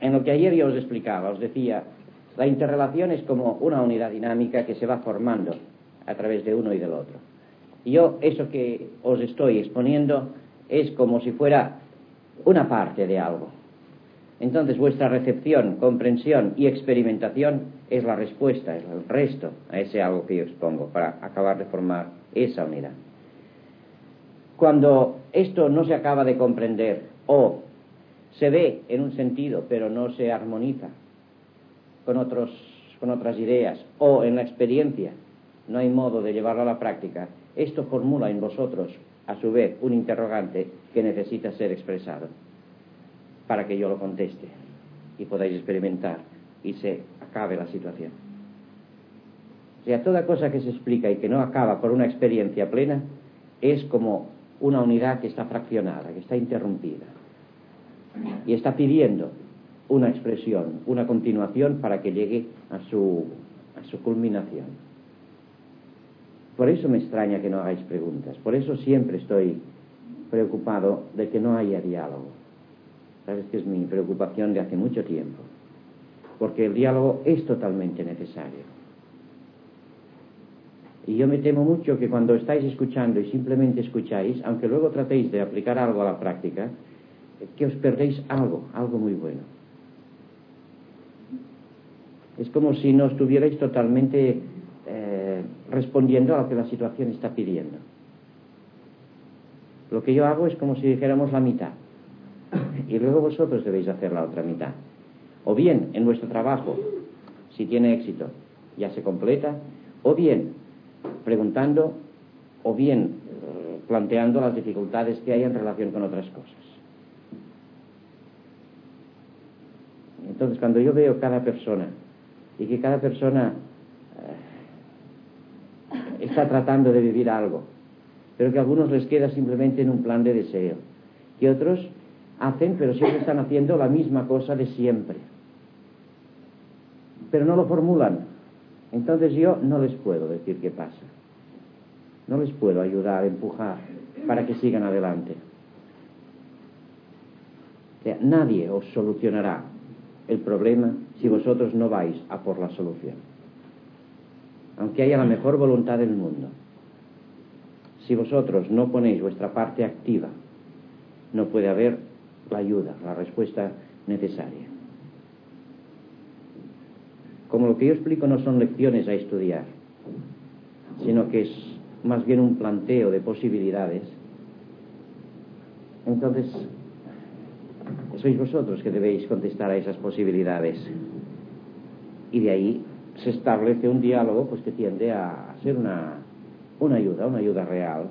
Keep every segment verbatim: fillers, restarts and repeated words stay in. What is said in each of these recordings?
en lo que ayer yo os explicaba, os decía, la interrelación es como una unidad dinámica que se va formando a través de uno y del otro. Y yo, eso que os estoy exponiendo, es como si fuera una parte de algo. Entonces vuestra recepción, comprensión y experimentación es la respuesta, es el resto a ese algo que yo expongo para acabar de formar esa unidad. Cuando esto no se acaba de comprender o se ve en un sentido pero no se armoniza con, otros, con otras ideas o en la experiencia no hay modo de llevarlo a la práctica, esto formula en vosotros a su vez un interrogante que necesita ser expresado para que yo lo conteste y podáis experimentar y se acabe la situación. O sea, toda cosa que se explica y que no acaba por una experiencia plena es como una unidad que está fraccionada, que está interrumpida y está pidiendo una expresión, una continuación para que llegue a su, a su culminación. Por eso me extraña que no hagáis preguntas, por eso siempre estoy preocupado de que no haya diálogo. Sabes que es mi preocupación de hace mucho tiempo, porque el diálogo es totalmente necesario. Y yo me temo mucho que cuando estáis escuchando y simplemente escucháis, aunque luego tratéis de aplicar algo a la práctica, que os perdéis algo, algo muy bueno. Es como si no estuvierais totalmente eh, respondiendo a lo que la situación está pidiendo. Lo que yo hago es como si dijéramos la mitad, y luego vosotros debéis hacer la otra mitad. O bien en vuestro trabajo, si tiene éxito, ya se completa, o bien preguntando, o bien eh, planteando las dificultades que hay en relación con otras cosas. Entonces, cuando yo veo cada persona y que cada persona eh, está tratando de vivir algo, pero que a algunos les queda simplemente en un plan de deseo, que otros hacen, pero siempre están haciendo la misma cosa de siempre, pero no lo formulan. Entonces yo no les puedo decir qué pasa, no les puedo ayudar, empujar para que sigan adelante. O sea, nadie os solucionará el problema si vosotros no vais a por la solución, aunque haya la mejor voluntad del mundo. Si vosotros no ponéis vuestra parte activa, no puede haber la ayuda, la respuesta necesaria. Como lo que yo explico no son lecciones a estudiar, sino que es más bien un planteo de posibilidades, entonces sois vosotros que debéis contestar a esas posibilidades, y de ahí se establece un diálogo pues que tiende a ser una, una ayuda, una ayuda real.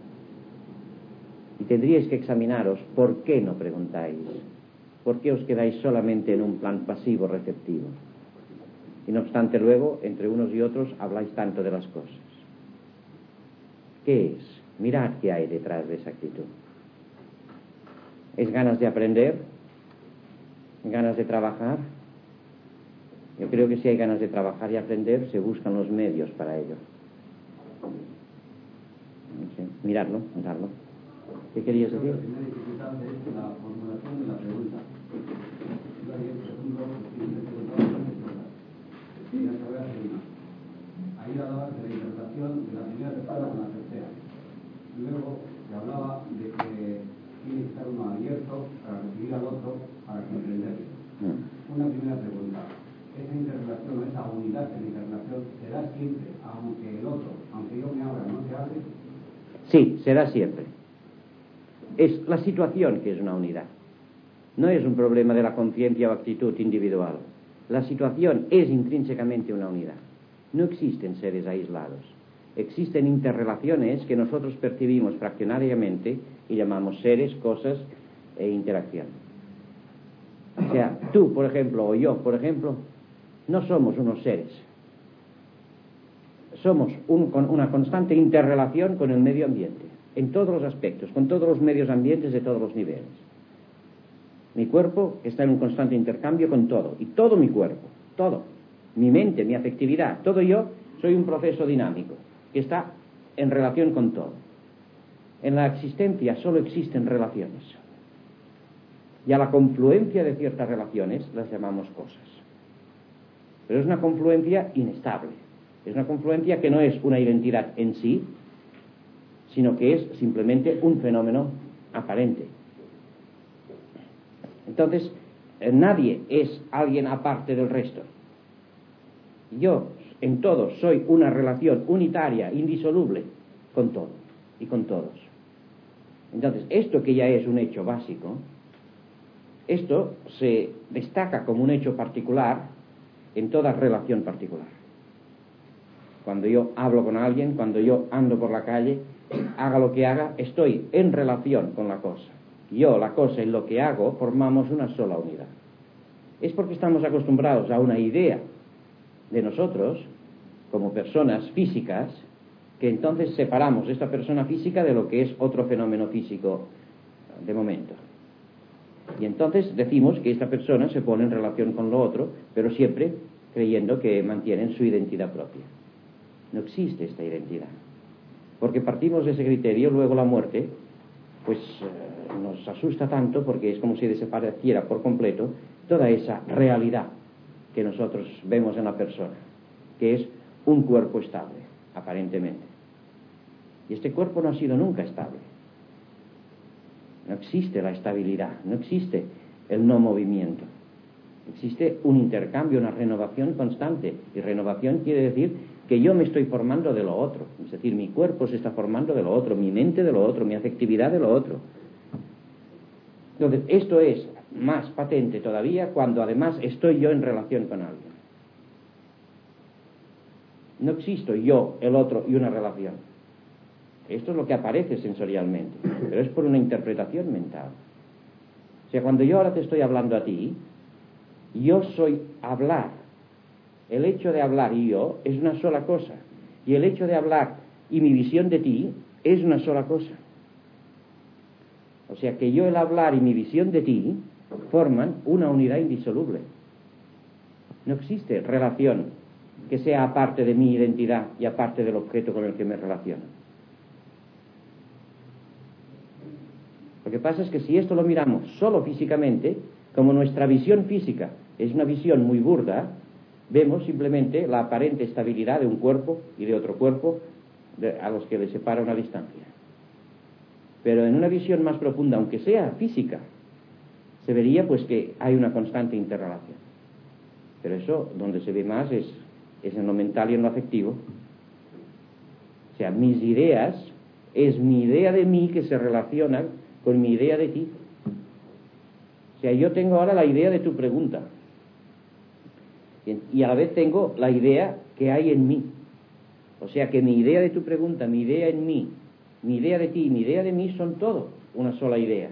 Y tendríais que examinaros por qué no preguntáis, por qué os quedáis solamente en un plan pasivo receptivo, y no obstante luego entre unos y otros habláis tanto de las cosas. ¿Qué es? Mirad qué hay detrás de esa actitud. ¿Es ganas de aprender? ¿Ganas de trabajar? Yo creo que si hay ganas de trabajar y aprender, se buscan los medios para ello. No sé, miradlo, miradlo. ¿Qué querías decir? La primera dificultad es la formulación de la pregunta. Ahí hablaba de la interpretación de la primera persona con la tercera. Luego se hablaba de que tiene que estar uno abierto para recibir al otro, para comprenderlo. Una primera pregunta. ¿Esa interrelación, esa unidad de la interrelación, será siempre, aunque el otro, aunque yo me abra, no se abre? Sí, será siempre. Es la situación que es una unidad. No es un problema de la conciencia o actitud individual. La situación es intrínsecamente una unidad. No existen seres aislados. Existen interrelaciones que nosotros percibimos fraccionariamente y llamamos seres, cosas e interacción. O sea, tú, por ejemplo, o yo, por ejemplo, no somos unos seres. Somos un, con una constante interrelación con el medio ambiente, en todos los aspectos, con todos los medios ambientes de todos los niveles. Mi cuerpo está en un constante intercambio con todo, y todo mi cuerpo, todo, mi mente, mi afectividad, todo yo, soy un proceso dinámico que está en relación con todo. En la existencia solo existen relaciones. Y a la confluencia de ciertas relaciones las llamamos cosas. Pero es una confluencia inestable. Es una confluencia que no es una identidad en sí, sino que es simplemente un fenómeno aparente. Entonces, eh, nadie es alguien aparte del resto. Yo, en todo, soy una relación unitaria, indisoluble, con todo y con todos. Entonces, esto que ya es un hecho básico, esto se destaca como un hecho particular en toda relación particular. Cuando yo hablo con alguien, cuando yo ando por la calle, haga lo que haga, estoy en relación con la cosa. Yo, la cosa y lo que hago formamos una sola unidad. Es porque estamos acostumbrados a una idea de nosotros como personas físicas, que entonces separamos esta persona física de lo que es otro fenómeno físico de momento. Y entonces decimos que esta persona se pone en relación con lo otro, pero siempre creyendo que mantienen su identidad propia. No existe esta identidad, porque partimos de ese criterio. Luego la muerte pues eh, nos asusta tanto, porque es como si desapareciera por completo toda esa realidad que nosotros vemos en la persona, que es un cuerpo estable, aparentemente. Y este cuerpo no ha sido nunca estable. No existe la estabilidad, no existe el no movimiento. Existe un intercambio, una renovación constante. Y renovación quiere decir que yo me estoy formando de lo otro. Es decir, mi cuerpo se está formando de lo otro, mi mente de lo otro, mi afectividad de lo otro. Entonces, esto es más patente todavía cuando además estoy yo en relación con alguien. No existo yo, el otro y una relación. Esto es lo que aparece sensorialmente, pero es por una interpretación mental. O sea, cuando yo ahora te estoy hablando a ti, yo soy hablar. El hecho de hablar y yo es una sola cosa. Y el hecho de hablar y mi visión de ti es una sola cosa. O sea que yo, el hablar y mi visión de ti forman una unidad indisoluble. No existe relación que sea aparte de mi identidad y aparte del objeto con el que me relaciono. Lo que pasa es que si esto lo miramos solo físicamente, como nuestra visión física es una visión muy burda, vemos simplemente la aparente estabilidad de un cuerpo y de otro cuerpo de, a los que les separa una distancia. Pero en una visión más profunda, aunque sea física, se vería pues que hay una constante interrelación. Pero eso, donde se ve más, es, es en lo mental y en lo afectivo. O sea, mis ideas, es mi idea de mí que se relaciona con mi idea de ti. O sea, yo tengo ahora la idea de tu pregunta. Y a la vez tengo la idea que hay en mí. O sea que mi idea de tu pregunta, mi idea en mí, mi idea de ti y mi idea de mí son todo una sola idea.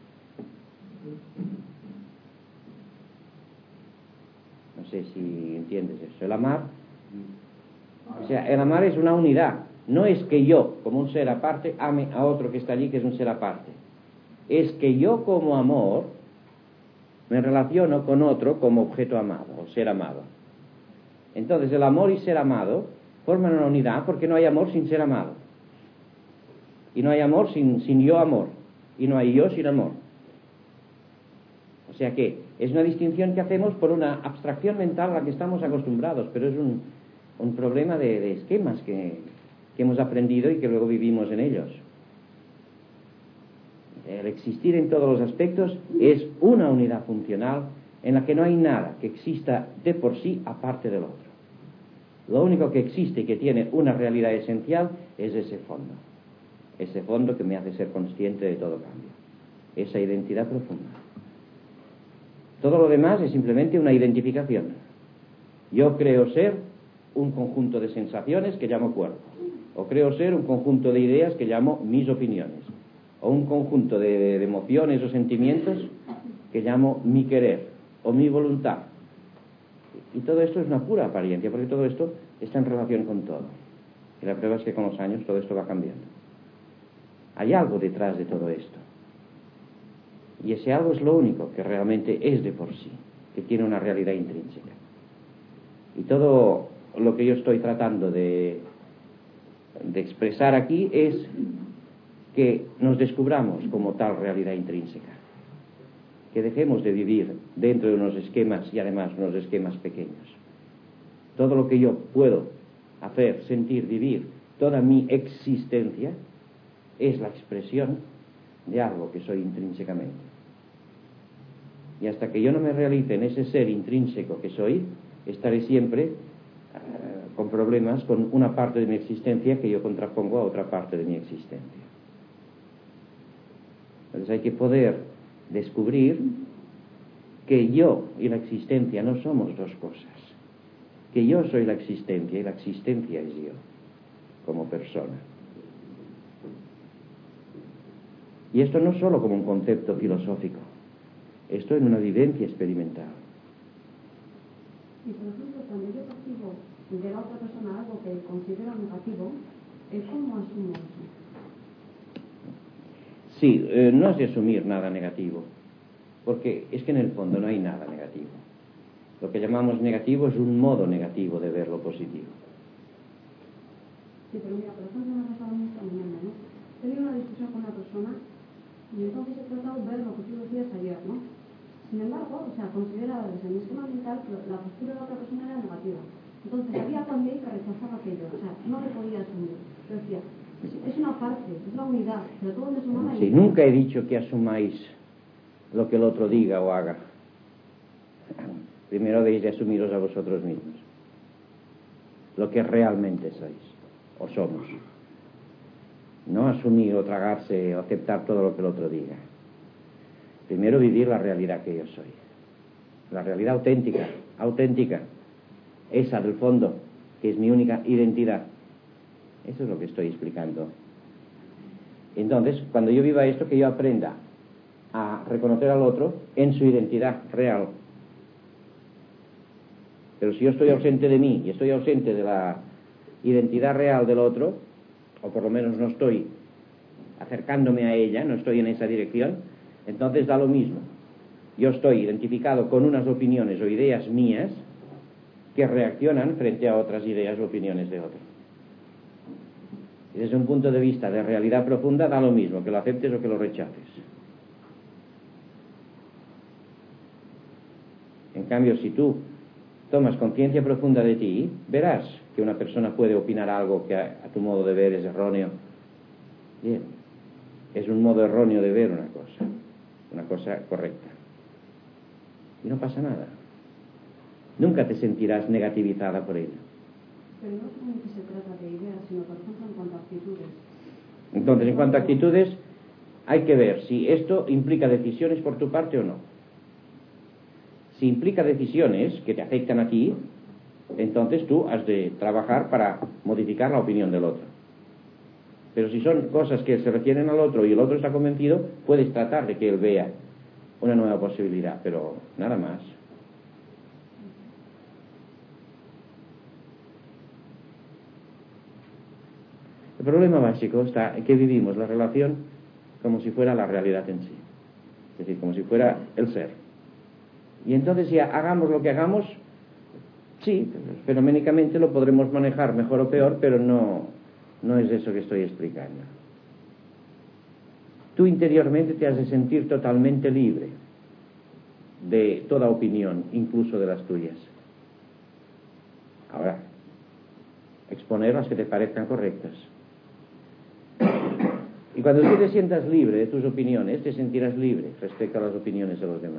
No sé si entiendes eso. El amar, o sea, el amar es una unidad. No es que yo, como un ser aparte, ame a otro que está allí, que es un ser aparte. Es que yo, como amor, me relaciono con otro como objeto amado, o ser amado. Entonces, el amor y ser amado forman una unidad, porque no hay amor sin ser amado. Y no hay amor sin, sin yo amor. Y no hay yo sin amor. O sea que es una distinción que hacemos por una abstracción mental a la que estamos acostumbrados, pero es un, un problema de, de esquemas que, que hemos aprendido y que luego vivimos en ellos. El existir en todos los aspectos es una unidad funcional en la que no hay nada que exista de por sí aparte del otro. Lo único que existe y que tiene una realidad esencial es ese fondo. Ese fondo que me hace ser consciente de todo cambio. Esa identidad profunda. Todo lo demás es simplemente una identificación. Yo creo ser un conjunto de sensaciones que llamo cuerpo. O creo ser un conjunto de ideas que llamo mis opiniones. O un conjunto de, de emociones o sentimientos que llamo mi querer o mi voluntad. Y todo esto es una pura apariencia, porque todo esto está en relación con todo. Y la prueba es que con los años todo esto va cambiando. Hay algo detrás de todo esto. Y ese algo es lo único que realmente es de por sí, que tiene una realidad intrínseca. Y todo lo que yo estoy tratando de, de expresar aquí es que nos descubramos como tal realidad intrínseca, que dejemos de vivir dentro de unos esquemas, y además unos esquemas pequeños. Todo lo que yo puedo hacer, sentir, vivir, toda mi existencia es la expresión de algo que soy intrínsecamente. Y hasta que yo no me realice en ese ser intrínseco que soy, estaré siempre uh, con problemas con una parte de mi existencia que yo contrapongo a otra parte de mi existencia. Entonces hay que poder descubrir que yo y la existencia no somos dos cosas, que yo soy la existencia y la existencia es yo, como persona. Y esto no solo como un concepto filosófico, esto en una vivencia experimental. Y por ejemplo, cuando yo percibo de la otra persona algo que considero negativo, ¿cómo asumo eso? Sí, eh, no es de asumir nada negativo, porque es que en el fondo no hay nada negativo. Lo que llamamos negativo es un modo negativo de ver lo positivo. Sí, pero mira, por ejemplo, me ha pasado mucho mañana, ¿no? He tenido una discusión con una persona y entonces he tratado de ver lo que tú decías ayer, ¿no? Sin embargo, o sea, consideraba desde mi esquema mental que la postura de la otra persona era negativa. Entonces había también que rechazar aquello, o sea, no lo podía asumir. Yo decía, es, es una parte, es la unidad, pero todo me suma una Sí, nunca he dicho que asumáis lo que el otro diga o haga. Primero debéis de asumiros a vosotros mismos, lo que realmente sois, o somos. No asumir o tragarse o aceptar todo lo que el otro diga. Primero vivir la realidad que yo soy. La realidad auténtica, auténtica. Esa del fondo, que es mi única identidad. Eso es lo que estoy explicando. Entonces, cuando yo viva esto, que yo aprenda a reconocer al otro en su identidad real. Pero si yo estoy ausente de mí y estoy ausente de la identidad real del otro, o por lo menos no estoy acercándome a ella, no estoy en esa dirección, entonces da lo mismo. Yo estoy identificado con unas opiniones o ideas mías que reaccionan frente a otras ideas o opiniones de otro. Y desde un punto de vista de realidad profunda da lo mismo, que lo aceptes o que lo rechaces. En cambio, si tú tomas conciencia profunda de ti, verás que una persona puede opinar algo que a, a tu modo de ver es erróneo. Bien, es un modo erróneo de ver una cosa, una cosa correcta. Y no pasa nada. Nunca te sentirás negativizada por ello. Pero no solamente se trata de ideas, sino por ejemplo en cuanto a actitudes. Entonces, en cuanto a actitudes, hay que ver si esto implica decisiones por tu parte o no. Si implica decisiones que te afectan a ti, entonces tú has de trabajar para modificar la opinión del otro. Pero si son cosas que se refieren al otro y el otro está convencido, puedes tratar de que él vea una nueva posibilidad, pero nada más. El problema básico está en que vivimos la relación como si fuera la realidad en sí, es decir, como si fuera el ser. Y entonces si hagamos lo que hagamos, sí, fenoménicamente lo podremos manejar mejor o peor, pero no, no es eso que estoy explicando. Tú interiormente te has de sentir totalmente libre de toda opinión, incluso de las tuyas. Ahora, exponer las que te parezcan correctas. Y cuando tú te sientas libre de tus opiniones, te sentirás libre respecto a las opiniones de los demás.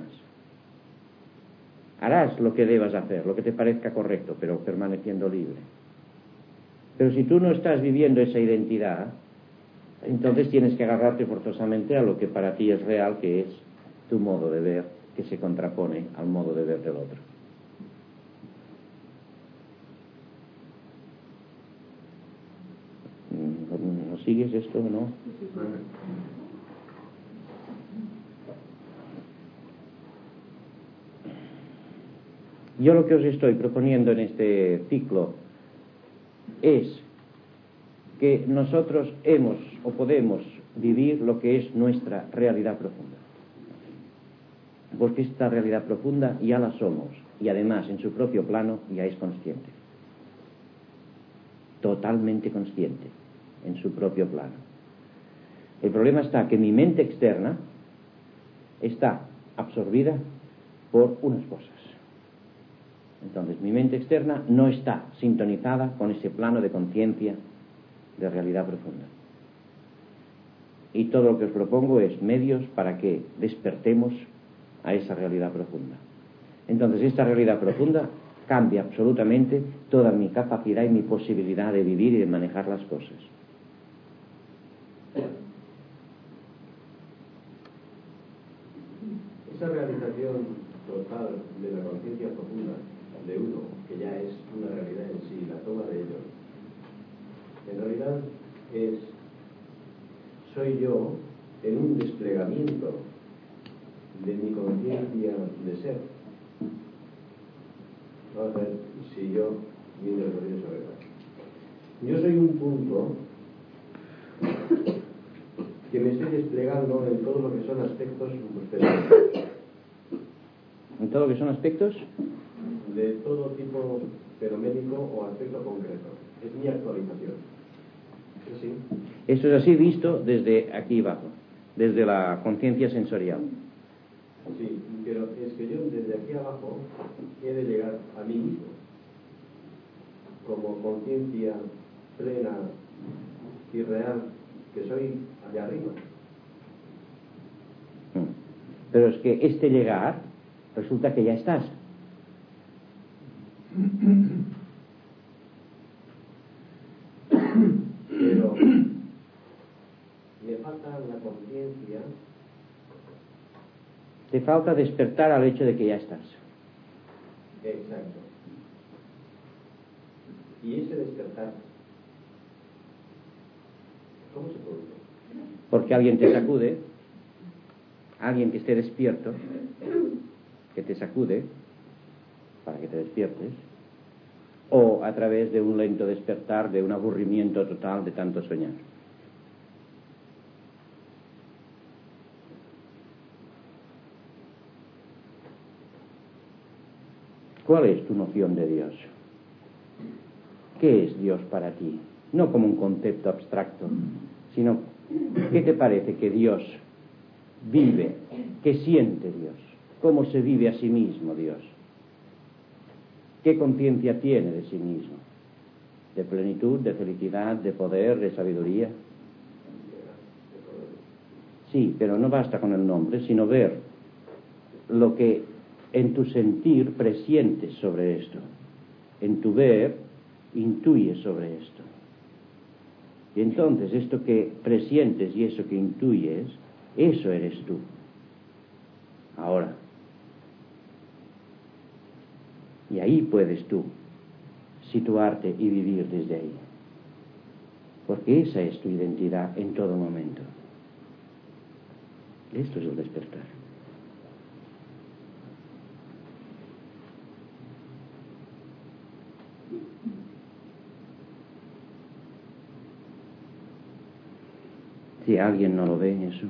Harás lo que debas hacer, lo que te parezca correcto, pero permaneciendo libre. Pero si tú no estás viviendo esa identidad, entonces tienes que agarrarte forzosamente a lo que para ti es real, que es tu modo de ver, que se contrapone al modo de ver del otro. ¿No sigues esto o no? Yo lo que os estoy proponiendo en este ciclo es que nosotros hemos o podemos vivir lo que es nuestra realidad profunda. Porque esta realidad profunda ya la somos y además en su propio plano ya es consciente. Totalmente consciente en su propio plano. El problema está que mi mente externa está absorbida por unas cosas. Entonces mi mente externa no está sintonizada con ese plano de conciencia de realidad profunda. Y todo lo que os propongo es medios para que despertemos a esa realidad profunda. Entonces esta realidad profunda cambia absolutamente toda mi capacidad y mi posibilidad de vivir y de manejar las cosas. Esa realización total de la conciencia profunda de uno, que ya es una realidad en sí, la toma de ello, en realidad es, soy yo en un desplegamiento de mi conciencia de ser. Vamos a ver si yo viendo el rollo sobre eso. Yo soy un punto que me estoy desplegando en todo lo que son aspectos fenoménicos. ¿En todo lo que son aspectos? De todo tipo fenoménico o aspecto concreto. Es mi actualización. ¿Es así? Eso es así visto desde aquí abajo, desde la conciencia sensorial. Sí, pero es que yo desde aquí abajo he de llegar a mí mismo como conciencia plena y real que soy allá arriba. Pero es que este llegar resulta que ya estás. Pero me falta la conciencia. Te falta despertar al hecho de que ya estás. Exacto. Y ese despertar, ¿cómo se produce? Porque alguien te sacude, alguien que esté despierto, que te sacude para que te despiertes, o a través de un lento despertar, de un aburrimiento total de tanto soñar. ¿Cuál es tu noción de Dios? ¿Qué es Dios para ti? No como un concepto abstracto, sino ¿qué te parece que Dios vive? ¿Qué siente Dios? ¿Cómo se vive a sí mismo Dios? ¿Qué conciencia tiene de sí mismo? ¿De plenitud, de felicidad, de poder, de sabiduría? Sí, pero no basta con el nombre, sino ver lo que en tu sentir presientes sobre esto. En tu ver intuyes sobre esto. Y entonces esto que presientes y eso que intuyes, eso eres tú. Ahora. Y ahí puedes tú situarte y vivir desde ahí. Porque esa es tu identidad en todo momento. Esto es el despertar. Si alguien no lo ve eso.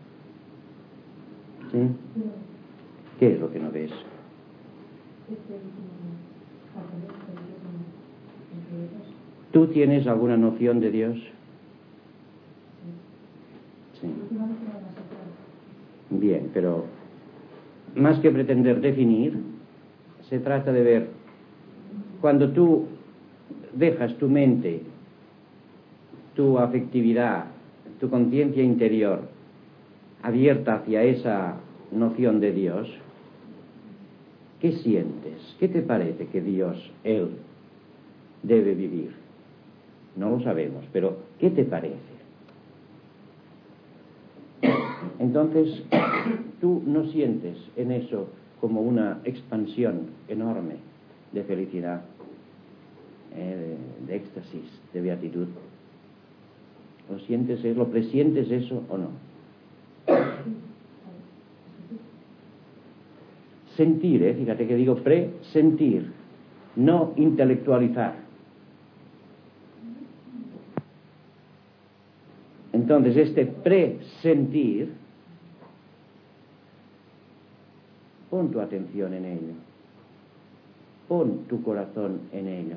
¿Sí? ¿Qué es lo que no ves? ¿Tú tienes alguna noción de Dios? Sí. Bien, pero más que pretender definir, se trata de ver, cuando tú dejas tu mente, tu afectividad, tu conciencia interior abierta hacia esa noción de Dios, ¿qué sientes? ¿Qué te parece que Dios, Él, debe vivir? No lo sabemos, pero ¿qué te parece? Entonces, tú no sientes en eso como una expansión enorme de felicidad, eh, de, de éxtasis, de beatitud. ¿Lo sientes, lo presientes eso o no? Sentir, ¿eh? Fíjate que digo presentir, no intelectualizar. Entonces, este presentir, pon tu atención en ello, pon tu corazón en ello,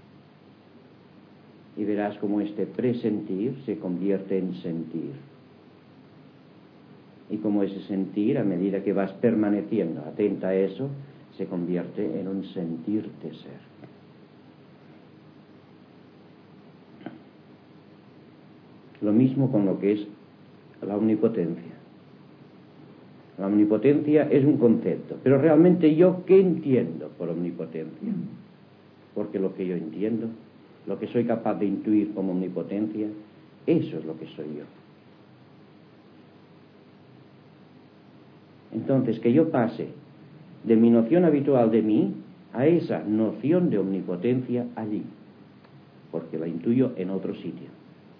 y verás cómo este presentir se convierte en sentir. Y como ese sentir, a medida que vas permaneciendo atenta a eso, se convierte en un sentirte ser. Lo mismo con lo que es la omnipotencia. La omnipotencia es un concepto, pero realmente yo, ¿qué entiendo por omnipotencia? Porque lo que yo entiendo, lo que soy capaz de intuir como omnipotencia, eso es lo que soy yo. Entonces, que yo pase de mi noción habitual de mí a esa noción de omnipotencia allí, porque la intuyo en otro sitio.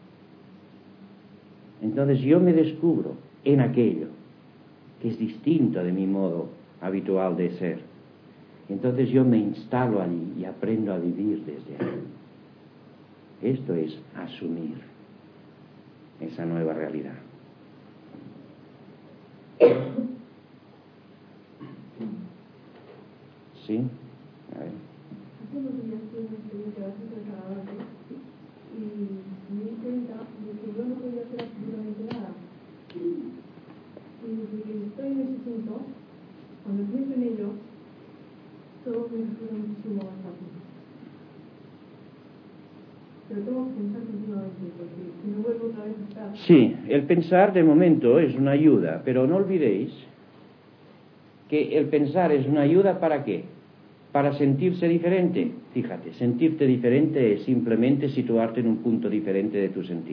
Entonces yo me descubro en aquello que es distinto de mi modo habitual de ser. Entonces yo me instalo allí y aprendo a vivir desde ahí. Esto es asumir esa nueva realidad. ¿Sí? A ver. Hace unos días tuve una experiencia bastante desagradable y me di cuenta de que yo no podía hacer absolutamente nada. Y desde que estoy en ese punto, cuando pienso en ello, todo me resulta muchísimo más fácil. Pero tengo que pensar continuamente, porque si no vuelvo otra vez a estar... Sí, el pensar de momento es una ayuda, pero no olvidéis que el pensar es una ayuda ¿para qué? Para sentirse diferente. Fíjate, sentirte diferente es simplemente situarte en un punto diferente de tu sentir.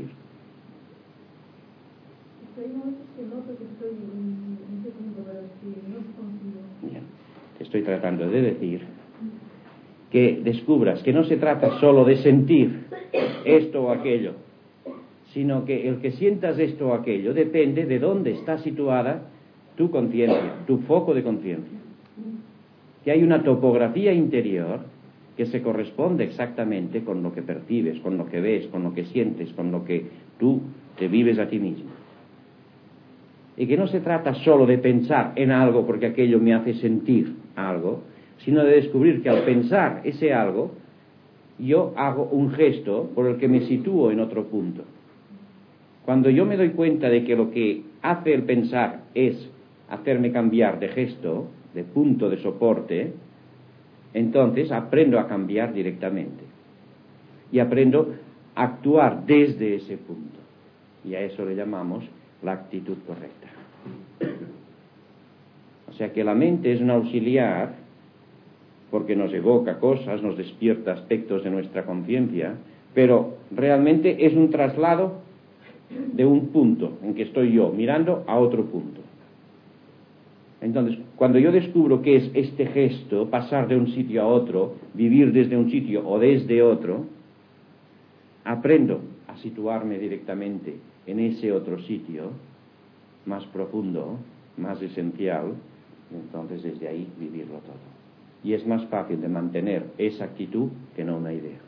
Hay momentos que noto que estoy en ese punto, pero es que no consigo. Bien, te estoy tratando de decir que descubras que no se trata solo de sentir esto o aquello, sino que el que sientas esto o aquello depende de dónde está situada tu conciencia, tu foco de conciencia. Que hay una topografía interior que se corresponde exactamente con lo que percibes, con lo que ves, con lo que sientes, con lo que tú te vives a ti mismo. Y que no se trata solo de pensar en algo porque aquello me hace sentir algo, sino de descubrir que al pensar ese algo, yo hago un gesto por el que me sitúo en otro punto. Cuando yo me doy cuenta de que lo que hace el pensar es hacerme cambiar de gesto, de punto de soporte, entonces aprendo a cambiar directamente. Y aprendo a actuar desde ese punto. Y a eso le llamamos la actitud correcta. O sea que la mente es un auxiliar porque nos evoca cosas, nos despierta aspectos de nuestra conciencia, pero realmente es un traslado de un punto en que estoy yo mirando a otro punto. Entonces, cuando yo descubro qué es este gesto, pasar de un sitio a otro, vivir desde un sitio o desde otro, aprendo a situarme directamente en ese otro sitio, más profundo, más esencial, y entonces desde ahí vivirlo todo. Y es más fácil de mantener esa actitud que no una idea.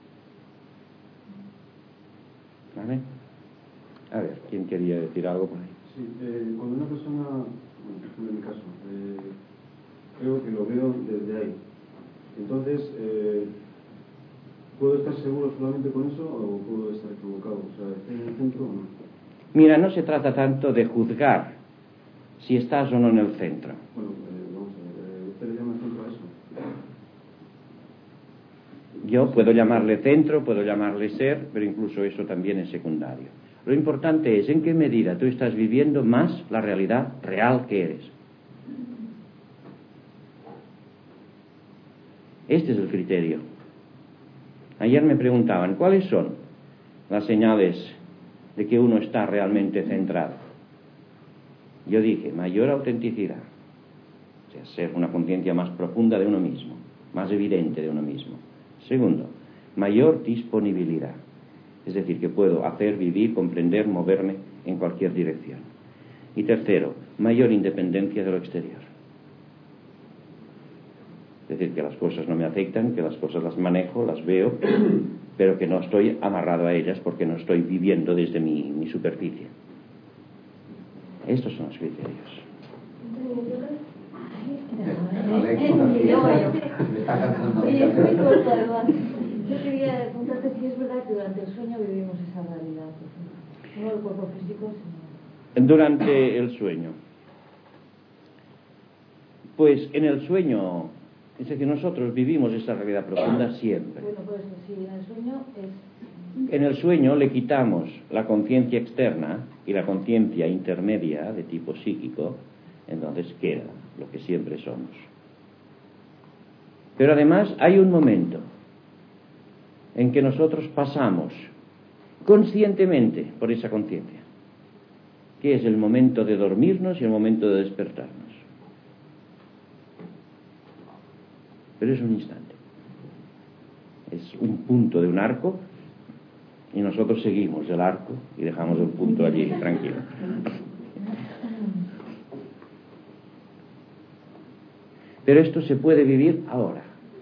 ¿Vale? A ver, ¿quién quería decir algo por ahí? Sí, eh, cuando una persona, bueno, en mi caso, eh, creo que lo veo desde ahí. Entonces, eh, ¿puedo estar seguro solamente con eso o puedo estar equivocado? O sea, ¿estoy en el centro o no? Mira, no se trata tanto de juzgar si estás o no en el centro. Bueno, eh, vamos a ver, ¿usted le llama centro a eso? Yo puedo llamarle centro, puedo llamarle ser, pero incluso eso también es secundario. Lo importante es en qué medida tú estás viviendo más la realidad real que eres. Este es el criterio. Ayer me preguntaban, ¿cuáles son las señales de que uno está realmente centrado? Yo dije, mayor autenticidad, o sea, ser una conciencia más profunda de uno mismo, más evidente de uno mismo. Segundo, mayor disponibilidad, es decir, que puedo hacer, vivir, comprender, moverme en cualquier dirección. Y tercero, mayor independencia de lo exterior. Es decir, que las cosas no me afectan, que las cosas las manejo, las veo, pero que no estoy amarrado a ellas porque no estoy viviendo desde mi, mi superficie. Estos son los criterios. Yo quería preguntarte si es verdad que durante el sueño vivimos esa realidad, no el cuerpo físico, sino... durante el sueño? Pues en el sueño, es decir, nosotros vivimos esa realidad profunda siempre. Bueno, pues si en el sueño es... En el sueño le quitamos la conciencia externa y la conciencia intermedia de tipo psíquico, entonces queda lo que siempre somos. Pero además hay un momento en que nosotros pasamos conscientemente por esa conciencia, que es el momento de dormirnos y el momento de despertarnos. Pero es un instante, es un punto de un arco y nosotros seguimos el arco y dejamos el punto allí tranquilo. Pero esto se puede vivir ahora.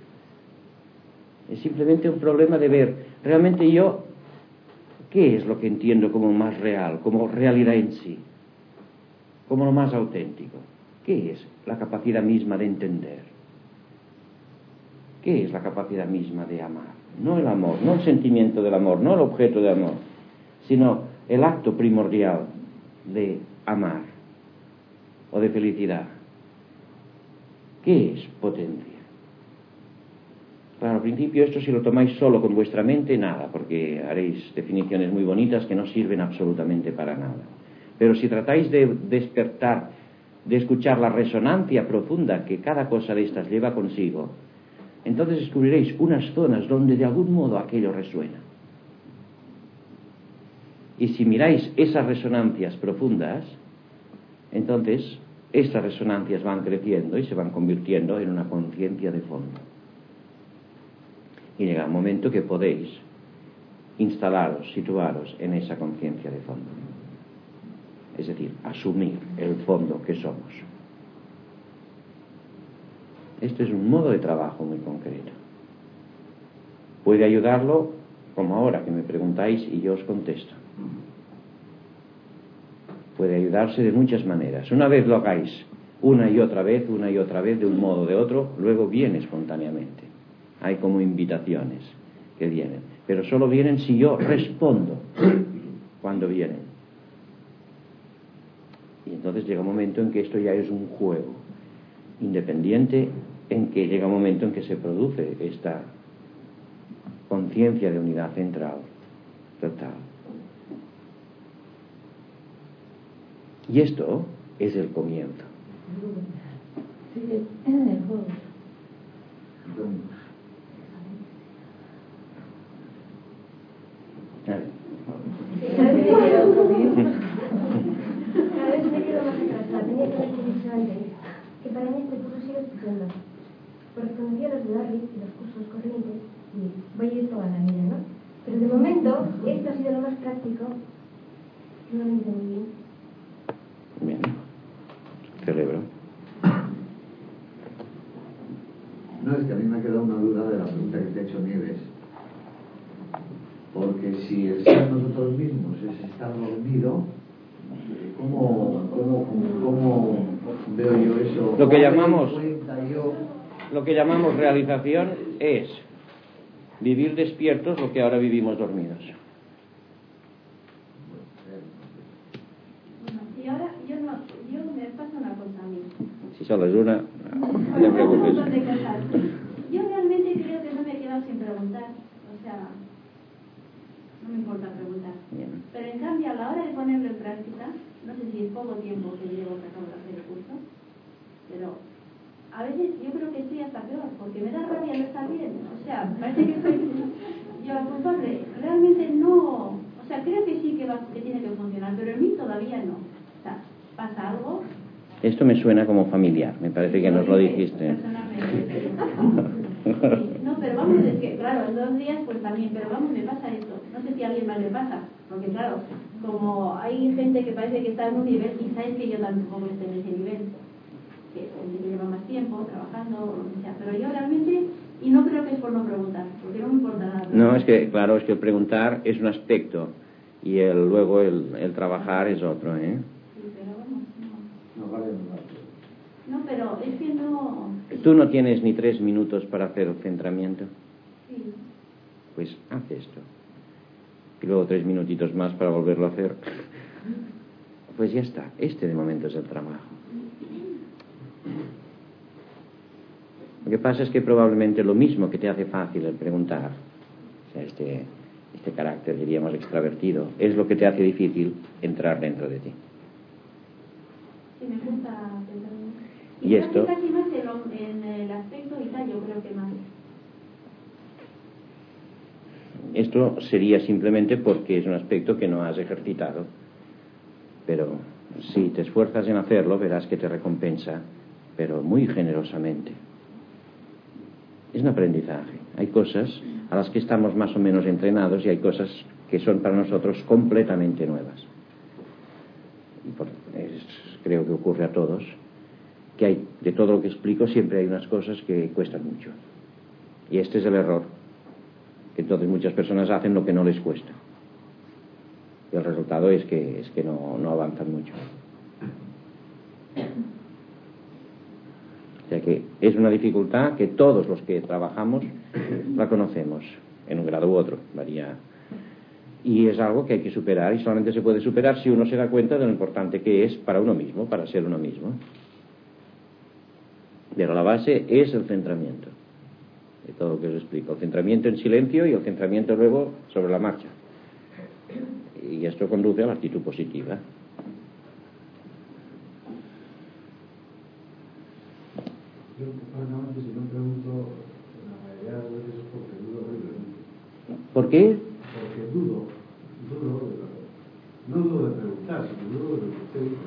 Es simplemente un problema de ver realmente yo qué es lo que entiendo como más real, como realidad en sí, como lo más auténtico. ¿Qué es la capacidad misma de entender? ¿Qué es la capacidad misma de amar? No el amor, no el sentimiento del amor, no el objeto de amor, sino el acto primordial de amar o de felicidad. ¿Qué es potencia? Claro, al principio esto si lo tomáis solo con vuestra mente, nada, porque haréis definiciones muy bonitas que no sirven absolutamente para nada. Pero si tratáis de despertar, de escuchar la resonancia profunda que cada cosa de estas lleva consigo, entonces descubriréis unas zonas donde de algún modo aquello resuena. Y si miráis esas resonancias profundas, entonces estas resonancias van creciendo y se van convirtiendo en una conciencia de fondo. Y llega un momento que podéis instalaros, situaros en esa conciencia de fondo. Es decir, asumir el fondo que somos. Esto es un modo de trabajo muy concreto. Puede ayudarlo, como ahora que me preguntáis y yo os contesto. Puede ayudarse de muchas maneras. Una vez lo hagáis, una y otra vez, una y otra vez, de un modo o de otro, luego viene espontáneamente. Hay como invitaciones que vienen, pero solo vienen si yo respondo cuando vienen. Y entonces llega un momento en que esto ya es un juego independiente, en que llega un momento en que se produce esta conciencia de unidad central, total. Y esto es el comienzo. Sí, en el juego. A ver. Cada vez me quedo más atrás. La tenía que haber dicho antes, que para mí este curso sigue estupendo. Porque conocía los de Darwin y los cursos corrientes y voy a ir toda la vida, ¿no? Pero de momento, esto ha sido lo más práctico que no lo entendí bien. Bien, celebro. No, es que a mí me ha quedado una duda de la pregunta que te ha hecho Nieves. Porque si el ser nosotros mismos es estar dormido, ¿cómo, cómo, cómo veo yo eso? Lo que llamamos, yo? lo que llamamos realización es vivir despiertos lo que ahora vivimos dormidos. Y ahora yo no, yo me pasa una cosa a mí. Si solo es una, no te preocupes. Un montón de cosas. Yo realmente creo que no me he quedado sin preguntar. O sea, no me importa preguntar. Bien. Pero en cambio, a la hora de ponerlo en práctica, no sé si es poco tiempo que llevo que acabo de hacer el curso, pero a veces yo creo que estoy hasta peor, porque me da rabia no estar bien. O sea, parece que soy yo culpable. Realmente no. O sea, creo que sí que, va, que tiene que funcionar, pero en mí todavía no. O sea, pasa algo. Esto me suena como familiar, me parece que nos lo dijiste. Sí, no, pero vamos, es que claro, en dos días pues también, pero vamos, me pasa esto. No sé si a alguien más le pasa, porque claro, como hay gente que parece que está en un nivel y sabes que yo tampoco estoy en ese nivel, que gente que lleva más tiempo trabajando o lo que sea, pero yo realmente, y no creo que es por no preguntar, porque no me importa nada. No, es que claro, es que el preguntar es un aspecto y el luego el, el trabajar es otro, ¿eh? Sí, pero vamos, no. No vale, no vale. No, pero es que no. Tú no tienes ni tres minutos para hacer el centramiento. Sí. Pues haz esto. Y luego tres minutitos más para volverlo a hacer. pues ya está. Este de momento es el trabajo. Lo que pasa es que probablemente lo mismo que te hace fácil el preguntar, o sea, este, este carácter, diríamos, extravertido, es lo que te hace difícil entrar dentro de ti. Sí, me gusta pensar. Y, y esto casi más en el aspecto vital, yo creo que más. Esto sería simplemente porque es un aspecto que no has ejercitado, pero si te esfuerzas en hacerlo, verás que te recompensa, pero muy generosamente. Es un aprendizaje. Hay cosas a las que estamos más o menos entrenados y hay cosas que son para nosotros completamente nuevas. Y por, es, creo que ocurre a todos, que hay, de todo lo que explico, siempre hay unas cosas que cuestan mucho. Y este es el error. Que entonces muchas personas hacen lo que no les cuesta. Y el resultado es que, es que no, no avanzan mucho. O sea que es una dificultad que todos los que trabajamos la conocemos, en un grado u otro, varía. Y es algo que hay que superar, y solamente se puede superar si uno se da cuenta de lo importante que es para uno mismo, para ser uno mismo. Pero la base es el centramiento, de todo lo que os explico. El centramiento en silencio y el centramiento luego sobre la marcha. Y esto conduce a la actitud positiva. Yo, francamente, si no pregunto, la mayoría de veces es porque dudo horriblemente. ¿Por qué? Porque dudo, dudo, no dudo de preguntar, sino dudo de lo que usted dice.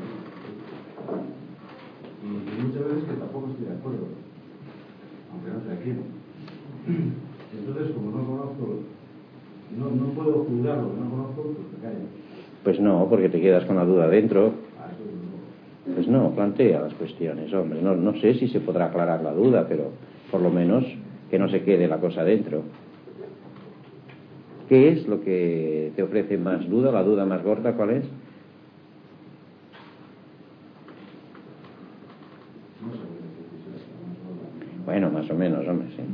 Y, y muchas veces que tampoco estoy de acuerdo, aunque no sea quién. Entonces, como no conozco, no, no puedo juzgar lo que no conozco, pues me callo. Pues no, porque te quedas con la duda dentro. Pues no, plantea las cuestiones, hombre. No, no sé si se podrá aclarar la duda, pero por lo menos que no se quede la cosa dentro. ¿Qué es lo que te ofrece más duda? ¿La duda más gorda cuál es? Bueno, más o menos, hombre, sí.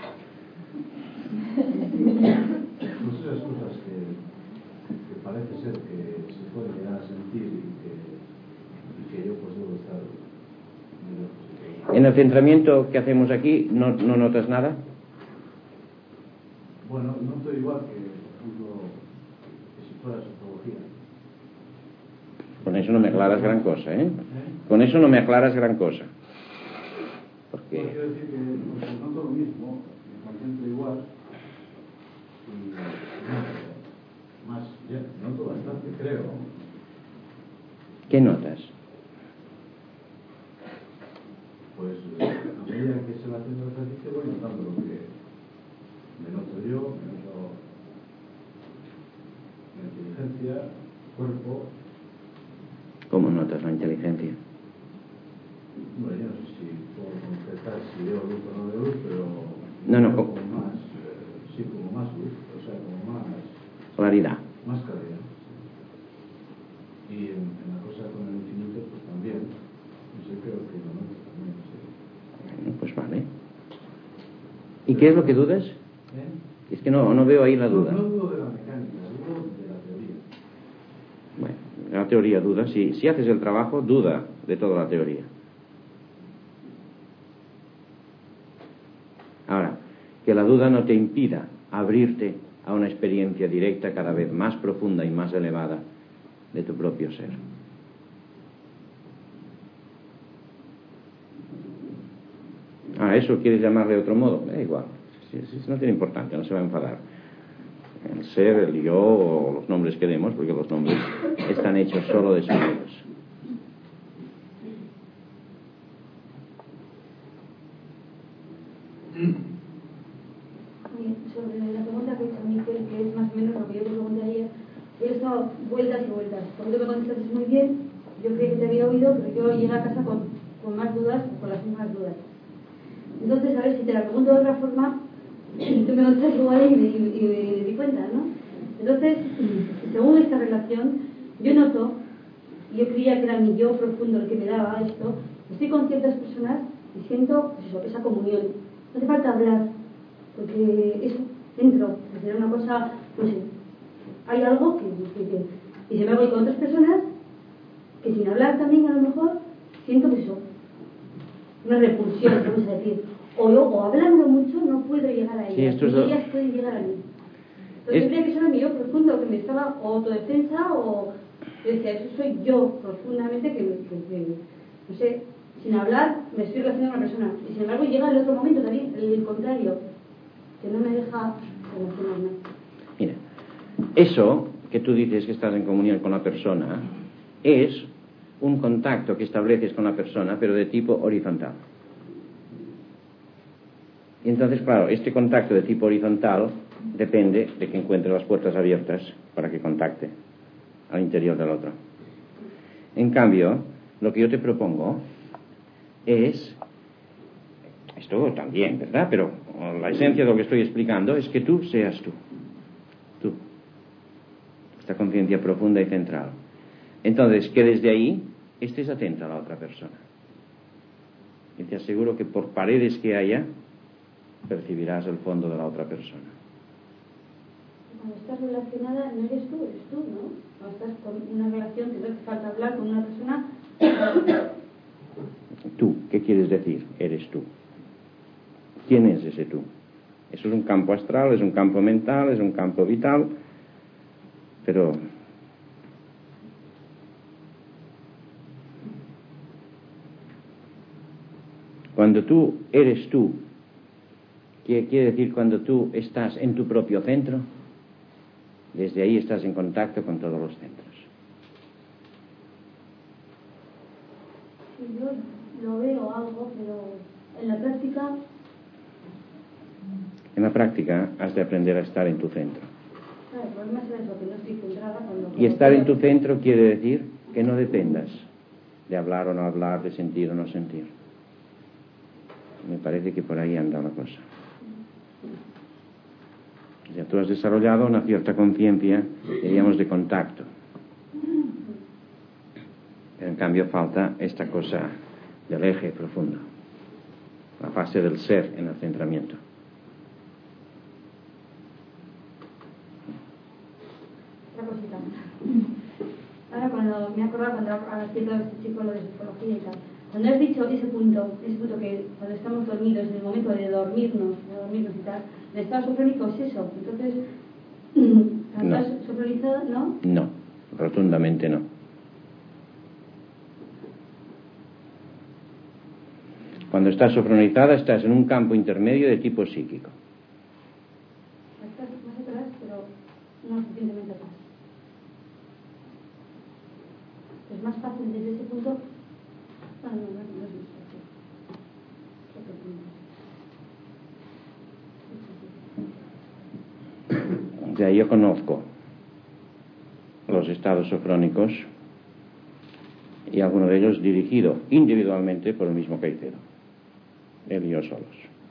Pues esas cosas que, que parece ser que se puede llegar a sentir y que, y que yo pues debo estar muy lejos. ¿En el centramiento que hacemos aquí no, no notas nada? Bueno, noto igual que, por ejemplo, que si fuera sociología. Con eso no me aclaras gran cosa, ¿eh? ¿Eh? Con eso no me aclaras gran cosa. Porque... No, quiero decir que pues, noto lo mismo, me concentro igual. Y no, más, ya, noto bastante, creo. ¿Qué notas? Pues a medida que se va haciendo el ejercicio voy notando lo que me noto yo, me noto la inteligencia, cuerpo. ¿Cómo notas la inteligencia? Bueno, yo no sé si puedo concretar si veo luz o no veo luz, pero no, no, como más, eh, sí, como más luz, o sea, como más claridad. Más claridad. Y en, en la cosa con el infinito, pues también, yo creo que lo noto también, sí. Bueno, pues vale. ¿Y qué es lo que dudas? ¿Eh? Es que no, no veo ahí la duda. No, no dudo de la mecánica, dudo de la teoría. Bueno, la teoría duda. Si, si haces el trabajo, duda de toda la teoría. Ahora, que la duda no te impida abrirte a una experiencia directa cada vez más profunda y más elevada de tu propio ser. Ah, ¿eso quieres llamarle de otro modo? Da igual, sí, sí, no tiene importancia, no se va a enfadar. El ser, el yo o los nombres que demos, porque los nombres están hechos solo de sonidos. Sobre la pregunta que he hecho a Miquel, que es más o menos lo que yo te pregunté ayer, he estado vueltas y vueltas. Cuando tú me contestaste muy bien, yo creí que te había oído, pero yo llegué a casa con, con más dudas, con las mismas dudas. Entonces, a ver, si te la pregunto de otra forma, tú me contestas igual y me, y, y me di cuenta, ¿no? Entonces, según esta relación, yo noto, y yo creía que era mi yo profundo el que me daba esto, estoy con ciertas personas y siento pues eso, esa comunión. No hace falta hablar, porque eso, dentro, es decir, una cosa, pues hay algo que, que, que y si me voy con otras personas, que sin hablar también a lo mejor siento que eso, una repulsión, vamos a decir, o, yo, o hablando mucho no puedo llegar a ellas, sí, ni lo... ellas pueden llegar a mí. Entonces es... yo creía que eso era mi yo profundo, que me estaba o autodefensa o yo decía, eso soy yo profundamente que, que, que no sé, sin hablar me estoy relacionando con una persona y sin embargo llega el otro momento también, el, el contrario, que no me deja relacionarme. Mira, eso que tú dices que estás en comunión con la persona es un contacto que estableces con la persona pero de tipo horizontal. Y entonces, claro, este contacto de tipo horizontal depende de que encuentre las puertas abiertas para que contacte al interior del otro. En cambio, lo que yo te propongo es, esto también, ¿verdad? Pero la esencia de lo que estoy explicando es que tú seas tú. Tú. Esta conciencia profunda y central. Entonces, que desde ahí estés atenta a la otra persona. Y te aseguro que por paredes que haya, percibirás el fondo de la otra persona. Cuando estás relacionada, no eres tú, eres tú, ¿no? Cuando estás con una relación que no te falta hablar con una persona. Tú, ¿qué quieres decir? Eres tú. ¿Quién es ese tú? Eso es un campo astral, es un campo mental, es un campo vital, pero cuando tú eres tú, ¿qué quiere decir cuando tú estás en tu propio centro? Desde ahí estás en contacto con todos los centros. Sí, yo lo veo algo, pero en la práctica... En la práctica has de aprender a estar en tu centro. Claro, el problema es eso, que no estoy centrada cuando... Y estar en tu centro quiere decir que no dependas de hablar o no hablar, de sentir o no sentir. Me parece que por ahí anda la cosa. Ya tú has desarrollado una cierta conciencia, diríamos, de contacto. Pero en cambio falta esta cosa del eje profundo, la fase del ser en el centramiento. Otra cosita. Ahora cuando me he acordado cuando has explicado a este chico lo de psicología y tal, cuando has dicho ese punto, ese punto que cuando estamos dormidos, en el momento de dormirnos, de dormirnos y tal, el estado sofrónico es eso. Entonces, cuando No. estás sofronizado, ¿no? No, rotundamente no. Cuando estás sofronizada estás en un campo intermedio de tipo psíquico. Estás más atrás, pero no suficientemente atrás. Es más fácil desde ese punto. Ah, no, no, no es más fácil. Otro punto. O sea, yo conozco los estados sofrónicos y alguno de ellos dirigido individualmente por el mismo Caicedo, él y yo solos.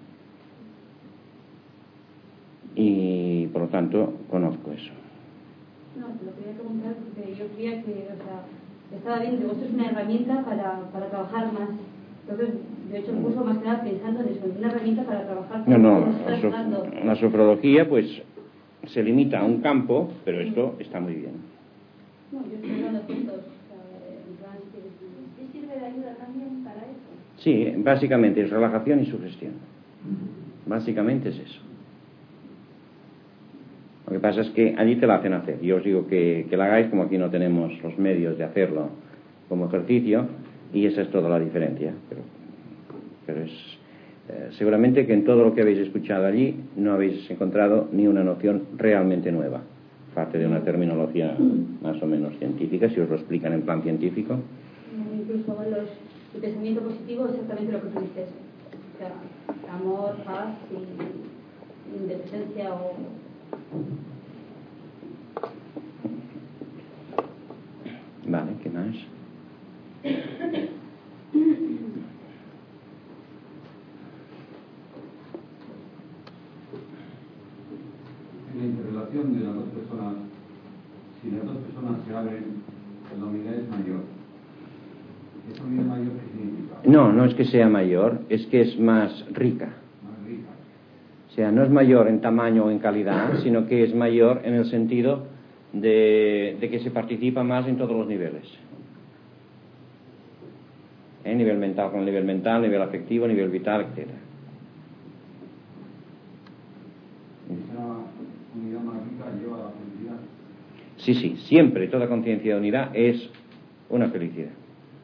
Y por lo tanto conozco eso. No, te lo quería preguntar porque yo creía que, o sea, estaba bien, digo, esto es una herramienta para, para trabajar más. Entonces, de hecho, el curso más que nada pensando en eso, en una herramienta para trabajar No, con no, lo que la, estás sof dando. la sofrología pues se limita a un campo, pero esto está muy bien. No, yo estoy hablando de puntos. O sea, en plan, ¿qué sirve de ayuda también para eso? Sí, básicamente es relajación y sugestión. Básicamente es eso. Lo que pasa es que allí te la hacen hacer. Yo os digo que, que la hagáis, como aquí no tenemos los medios de hacerlo como ejercicio, y esa es toda la diferencia. Pero, pero es eh, seguramente que en todo lo que habéis escuchado allí no habéis encontrado ni una noción realmente nueva, parte de una terminología más o menos científica, si os lo explican en plan científico. Incluso los, el pensamiento positivo es exactamente lo que tú dices. O sea, amor, paz y independencia o... Vale, ¿qué más? En la interrelación de las dos personas, si las dos personas se abren, la unidad es mayor. ¿Esa unidad mayor qué significa? No, no es que sea mayor, es que es más rica. Más rica. O sea, no es mayor en tamaño o en calidad, sino que es mayor en el sentido de, de que se participa más en todos los niveles. ¿Eh? Nivel mental con nivel mental, nivel afectivo, nivel vital, etcétera. Esa unidad más rica lleva a la felicidad. Sí, sí, siempre toda conciencia de unidad es una felicidad.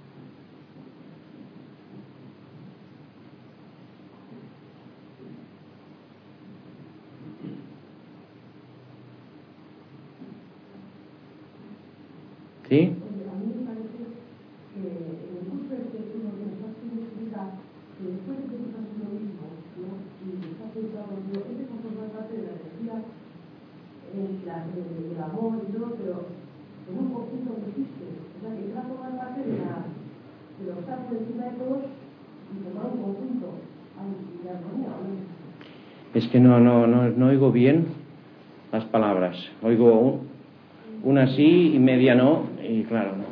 ¿Sí? A mí me parece que en el curso de que uno de los que explica que después de que tú haces lo mismo, ¿no? Y estás centrado en ello, es de formar parte de la energía, en la, de, del amor y todo, pero en un conjunto que existe. O sea, que va a formar parte de la de los estar por encima de todos y formar un conjunto de armonía. ¿No? Es que no, no, no, no oigo bien las palabras. Oigo un, una sí y media no, y claro, no.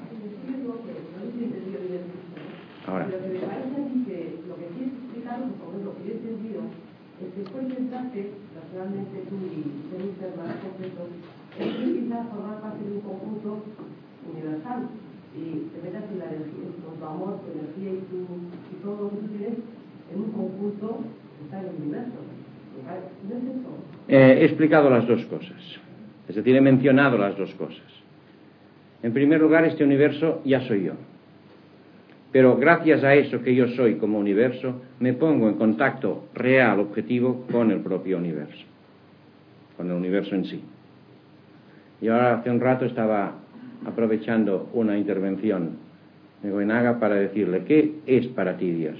Ahora. Pero que me parece a mí que lo que quieres explicar, por lo que yo he entendido, es que después de sentarte, naturalmente tú y ser un ser más completo, es que empiezas a formar parte de un conjunto universal y te metas en la energía, con tu amor, tu energía y, tu, y todo lo que tú tienes en un conjunto que está en el universo. ¿No es eso? Eh, he explicado las dos cosas. Es decir, he mencionado las dos cosas. En primer lugar, este universo ya soy yo. Pero gracias a eso que yo soy como universo, me pongo en contacto real, objetivo, con el propio universo. Con el universo en sí. Y ahora hace un rato estaba aprovechando una intervención de Goenaga para decirle, ¿qué es para ti Dios?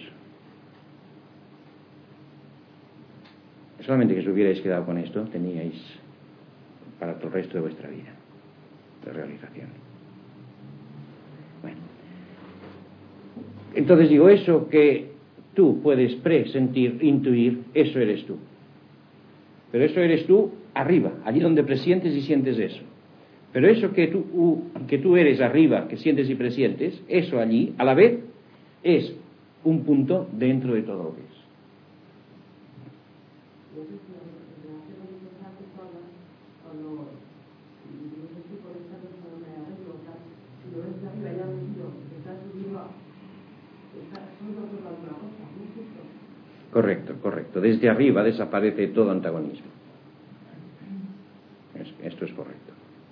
Solamente que si hubierais quedado con esto, teníais para todo el resto de vuestra vida de realización. Bueno, entonces digo, eso que tú puedes presentir, intuir, eso eres tú. Pero eso eres tú arriba, allí donde presientes y sientes eso. Pero eso que tú, que tú eres arriba, que sientes y presientes, eso allí, a la vez, es un punto dentro de todo lo que es. Correcto, correcto. Desde arriba desaparece todo antagonismo. Es, esto es correcto.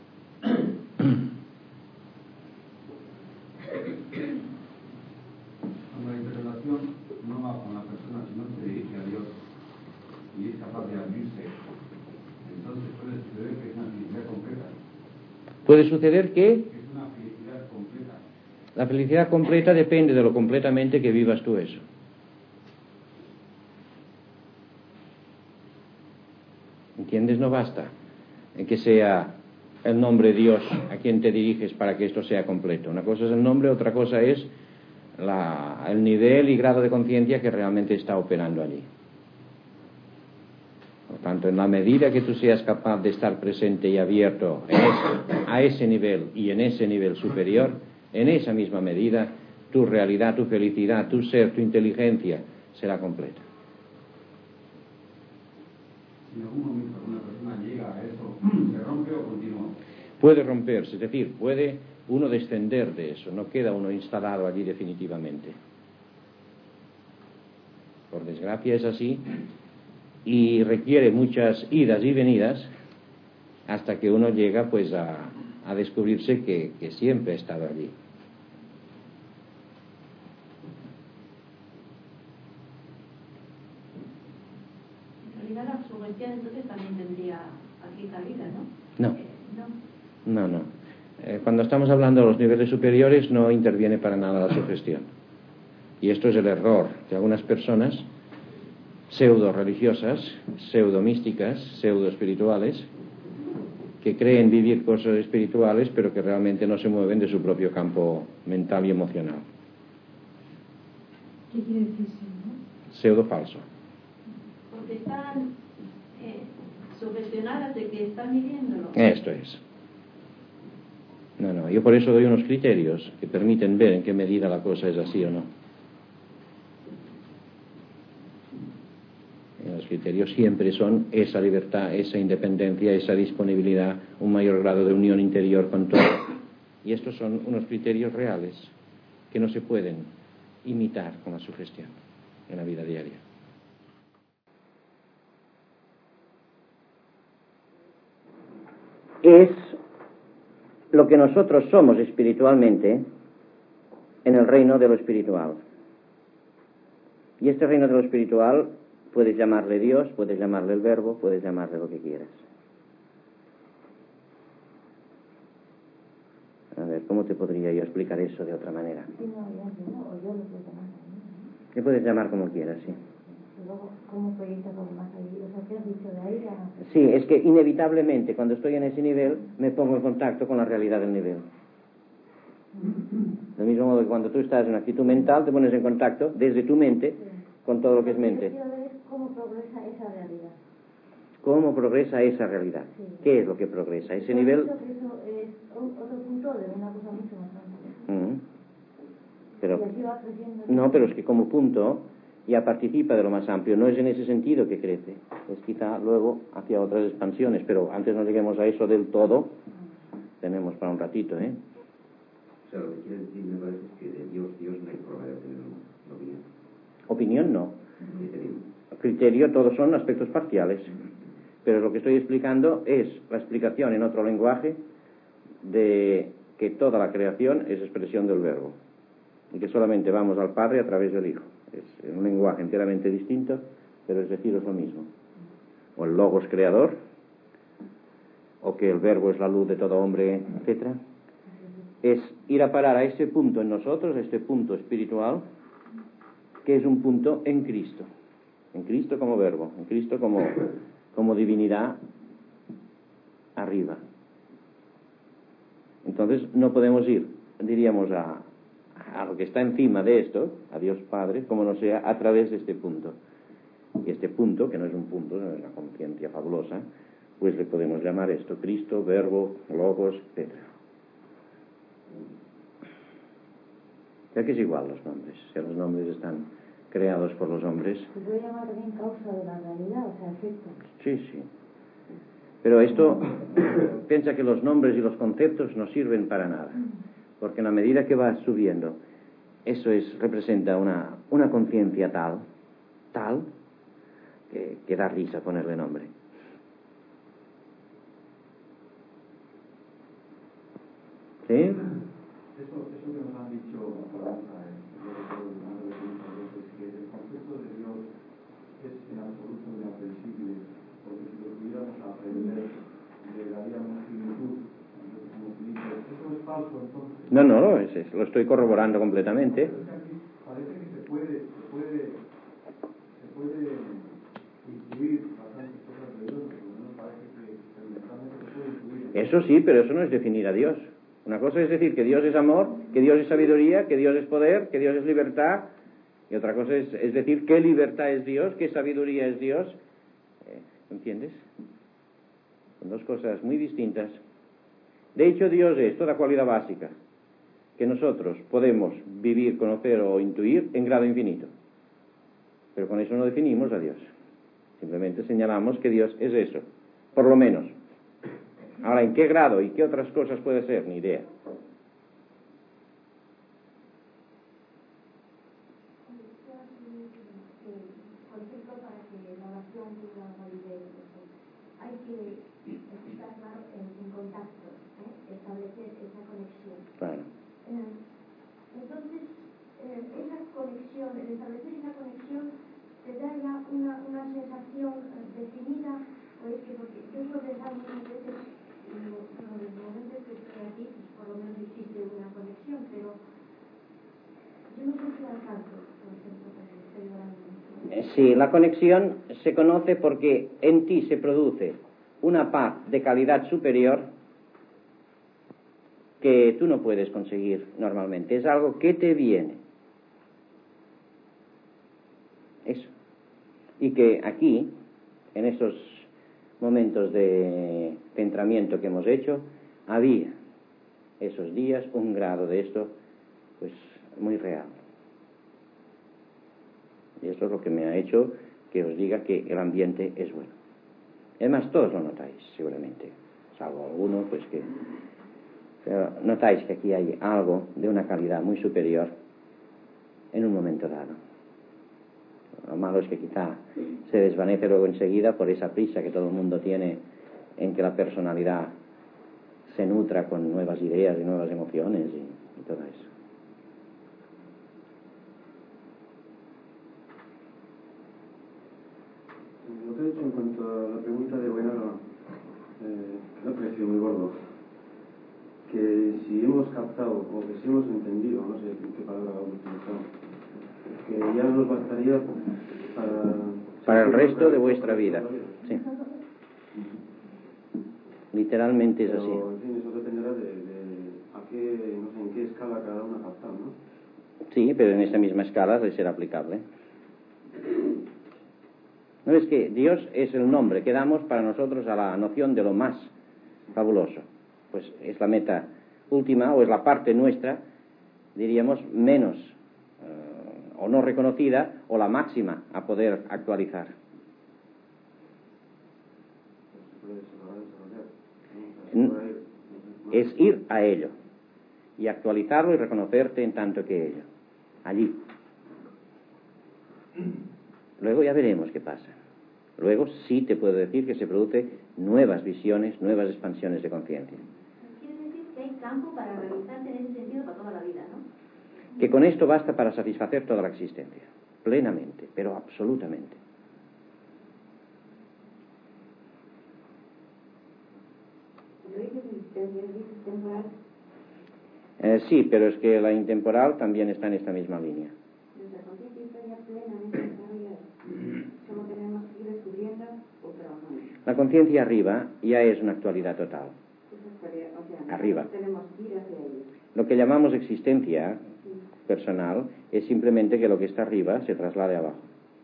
Cuando la interrelación no va con la persona, sino se dirige a Dios y es capaz de abrirse, entonces puede suceder que es una felicidad completa. ¿Puede suceder que? Es una felicidad completa. La felicidad completa depende de lo completamente que vivas tú eso. ¿Entiendes? No basta en que sea el nombre Dios a quien te diriges para que esto sea completo. Una cosa es el nombre, otra cosa es la, el nivel y grado de conciencia que realmente está operando allí. Por tanto, en la medida que tú seas capaz de estar presente y abierto en ese, a ese nivel y en ese nivel superior, en esa misma medida, tu realidad, tu felicidad, tu ser, tu inteligencia será completa. Si en algún momento una persona llega a eso, ¿se rompe o continúa? Puede romperse, es decir, puede uno descender de eso, no queda uno instalado allí definitivamente. Por desgracia es así, y requiere muchas idas y venidas hasta que uno llega pues a, a descubrirse que, que siempre ha estado allí. La sugestión entonces también tendría aquí cabida, ¿no? No. Eh, no. No, no. Eh, cuando estamos hablando de los niveles superiores no interviene para nada la sugestión. Y esto es el error de algunas personas pseudo religiosas, pseudo místicas, pseudo espirituales, que creen vivir cosas espirituales pero que realmente no se mueven de su propio campo mental y emocional. ¿Qué quiere decir pseudo? Pseudo falso. Porque están eh, sugestionadas de que están viviéndolo. Esto es. No, no, yo por eso doy unos criterios que permiten ver en qué medida la cosa es así o no. Y los criterios siempre son esa libertad, esa independencia, esa disponibilidad, un mayor grado de unión interior con todo. Y estos son unos criterios reales que no se pueden imitar con la sugestión en la vida diaria. Es lo que nosotros somos espiritualmente en el reino de lo espiritual. Y este reino de lo espiritual puedes llamarle Dios, puedes llamarle el Verbo, puedes llamarle lo que quieras. A ver, ¿cómo te podría yo explicar eso de otra manera? Le puedes llamar como quieras, sí. ¿Cómo proyecta como más allí? O sea, ¿qué has dicho de ahí a...? Sí, es que inevitablemente cuando estoy en ese nivel me pongo en contacto con la realidad del nivel. Del mismo modo que cuando tú estás en una actitud mental te pones en contacto desde tu mente con todo lo que es mente. ¿Cómo progresa esa realidad? ¿Cómo progresa esa realidad? Sí. ¿Qué es lo que progresa? Ese nivel... Eso es otro punto de una cosa mucho más grande. Mm. Pero, y así va creciendo. No, pero es que como punto ya participa de lo más amplio. No es en ese sentido que crece. Es quizá luego hacia otras expansiones. Pero antes no lleguemos a eso del todo. Tenemos para un ratito, ¿eh? O sea, lo que quiere decir, me parece, es que de Dios, Dios no hay forma de tener una opinión. Opinión no. Criterio. Criterio, todos son aspectos parciales. Pero lo que estoy explicando es la explicación en otro lenguaje de que toda la creación es expresión del Verbo. Y que solamente vamos al Padre a través del Hijo. Es un lenguaje enteramente distinto, pero es decir, es lo mismo. O el Logos creador, o que el Verbo es la luz de todo hombre, etcétera. Es ir a parar a ese punto en nosotros, a este punto espiritual, que es un punto en Cristo. En Cristo como Verbo, en Cristo como, como divinidad arriba. Entonces no podemos ir, diríamos, a, a lo que está encima de esto, a Dios Padre, como no sea a través de este punto. Y este punto, que no es un punto, no es una conciencia fabulosa, pues le podemos llamar esto Cristo, Verbo, Logos, etcétera. Ya que es igual los nombres, si los nombres están creados por los hombres. Se puede llamar también causa de la realidad, o sea, efecto. Sí, sí. Pero esto, piensa que los nombres y los conceptos no sirven para nada, porque en la medida que vas subiendo, eso es representa una, una conciencia tal, tal, que, que da risa ponerle nombre. ¿Sí? Eso, eso que nos han dicho a veces, que el concepto de Dios es en absoluto inaccesible, porque si lo pudiéramos aprender, le daríamos finitud, como finitud. ¿Eso es falso entonces? No, no, no es, es, lo estoy corroborando completamente. Parece que, aquí, parece que se puede, se puede, se puede incluir bastantes cosas de Dios, pero no parece que mentalmente se puede incluir. Eso sí, pero eso no es definir a Dios. Una cosa es decir que Dios es amor, que Dios es sabiduría, que Dios es poder, que Dios es libertad, y otra cosa es, es decir qué libertad es Dios, qué sabiduría es Dios. Eh, ¿Entiendes? Son dos cosas muy distintas. De hecho, Dios es toda cualidad básica que nosotros podemos vivir, conocer o intuir en grado infinito. Pero con eso no definimos a Dios. Simplemente señalamos que Dios es eso, por lo menos. Ahora, ¿en qué grado y qué otras cosas puede ser? Ni idea. Cualquier cosa que la oración tenga validez, hay que estar en, en contacto, ¿eh? Establecer esa conexión. Claro. Eh, entonces, eh, esa conexión, el establecer esa conexión, te da ya una, una sensación definida, o es que porque yo suelo pensar muchas veces, en los momentos que estoy aquí, pues por lo menos existe una conexión, pero yo no sé si alcanzo, por ejemplo, que estoy orando. Sí, la conexión se conoce porque en ti se produce una paz de calidad superior que tú no puedes conseguir normalmente. Es algo que te viene. Eso. Y que aquí, en esos momentos de centramiento que hemos hecho, había esos días un grado de esto, pues, muy real. Y eso es lo que me ha hecho que os diga que el ambiente es bueno. Además, todos lo notáis, seguramente. Salvo alguno, pues que... Pero notáis que aquí hay algo de una calidad muy superior en un momento dado. Lo malo es que quizá se desvanece luego enseguida por esa prisa que todo el mundo tiene en que la personalidad se nutra con nuevas ideas y nuevas emociones y, y todo eso. Lo que he dicho en cuanto a la pregunta de Buenaro, eh, que me ha parecido muy gordo, que si hemos captado o que si hemos entendido, no sé qué palabra ha utilizado, que ya nos bastaría para... Para el resto de vuestra vida. Sí. Literalmente es así. Pero, en fin, eso dependerá de, de a qué, no sé en qué escala cada uno ha captado, ¿no? Sí, pero en esa misma escala debe ser aplicable. ¿No es que Dios es el nombre que damos para nosotros a la noción de lo más fabuloso? Pues es la meta última, o es la parte nuestra, diríamos, menos eh, o no reconocida, o la máxima a poder actualizar. Es ir a ello y actualizarlo y reconocerte en tanto que ello, allí. Luego ya veremos qué pasa. Luego sí te puedo decir que se producen nuevas visiones, nuevas expansiones de conciencia. Quiere decir que hay campo para realizarte en ese sentido para toda la vida, ¿no? Que con esto basta para satisfacer toda la existencia, plenamente, pero absolutamente. Eh, sí, pero es que la intemporal también está en esta misma línea. La conciencia arriba ya es una actualidad total. Arriba. Lo que llamamos existencia personal es simplemente que lo que está arriba se traslade abajo.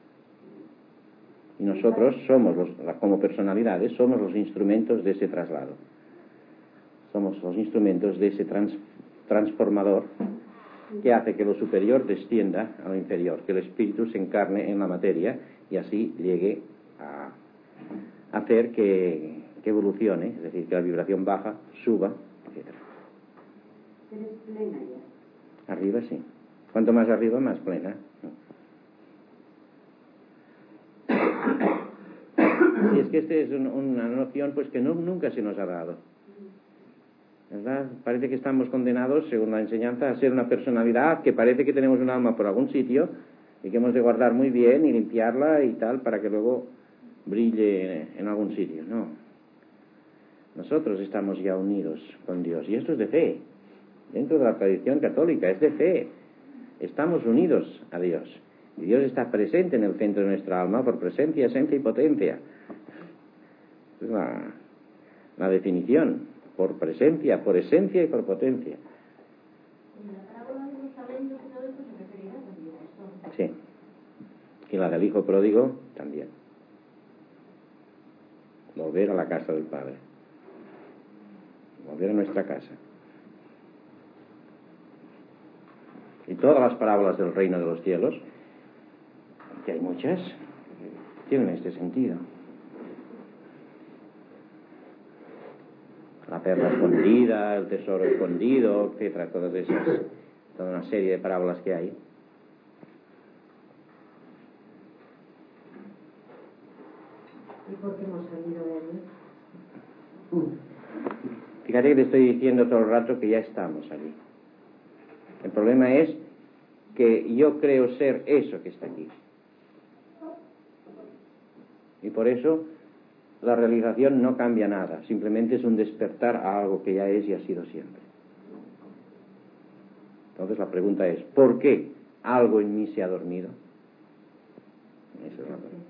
Y nosotros somos, los, como personalidades, somos los instrumentos de ese traslado. Somos los instrumentos de ese trans, transformador que hace que lo superior descienda a lo inferior, que el espíritu se encarne en la materia y así llegue a hacer que, que evolucione, es decir, que la vibración baja, suba, etcétera. Eres plena ya. Arriba sí. Cuanto más arriba, más plena. Y es que esta es un, una noción pues que no, nunca se nos ha dado. ¿Verdad? Parece que estamos condenados, según la enseñanza, a ser una personalidad que parece que tenemos un alma por algún sitio y que hemos de guardar muy bien y limpiarla y tal para que luego brille en algún sitio. No. Nosotros estamos ya unidos con Dios y esto es de fe. Dentro de la tradición católica es de fe. Estamos unidos a Dios. Y Dios está presente en el centro de nuestra alma por presencia, esencia y potencia. Es la, la definición. Por presencia, por esencia y por potencia. En la parábola de los talentos y todo esto se referirá también a esto. Sí. Y la del hijo pródigo también. Volver a la casa del Padre. Volver a nuestra casa. Y todas las parábolas del reino de los cielos, que hay muchas, tienen este sentido. La perla escondida, el tesoro escondido, etcétera, todas esas, toda una serie de parábolas que hay. ¿Y por qué hemos salido de allí? Fíjate que te estoy diciendo todo el rato que ya estamos allí. El problema es que yo creo ser eso que está aquí. Y por eso la realización no cambia nada, simplemente es un despertar a algo que ya es y ha sido siempre. Entonces la pregunta es, ¿por qué algo en mí se ha dormido? Esa es la pregunta.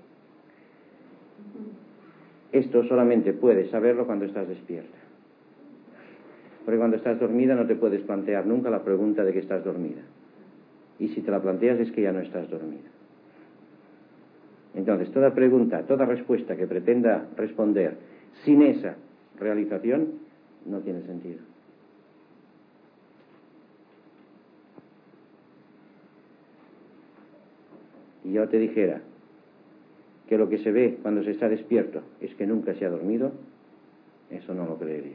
Esto solamente puedes saberlo cuando estás despierta. Porque cuando estás dormida no te puedes plantear nunca la pregunta de que estás dormida. Y si te la planteas es que ya no estás dormida. Entonces, toda pregunta, toda respuesta que pretenda responder sin esa realización no tiene sentido. Y yo te dijera que lo que se ve cuando se está despierto es que nunca se ha dormido, eso no lo creerías.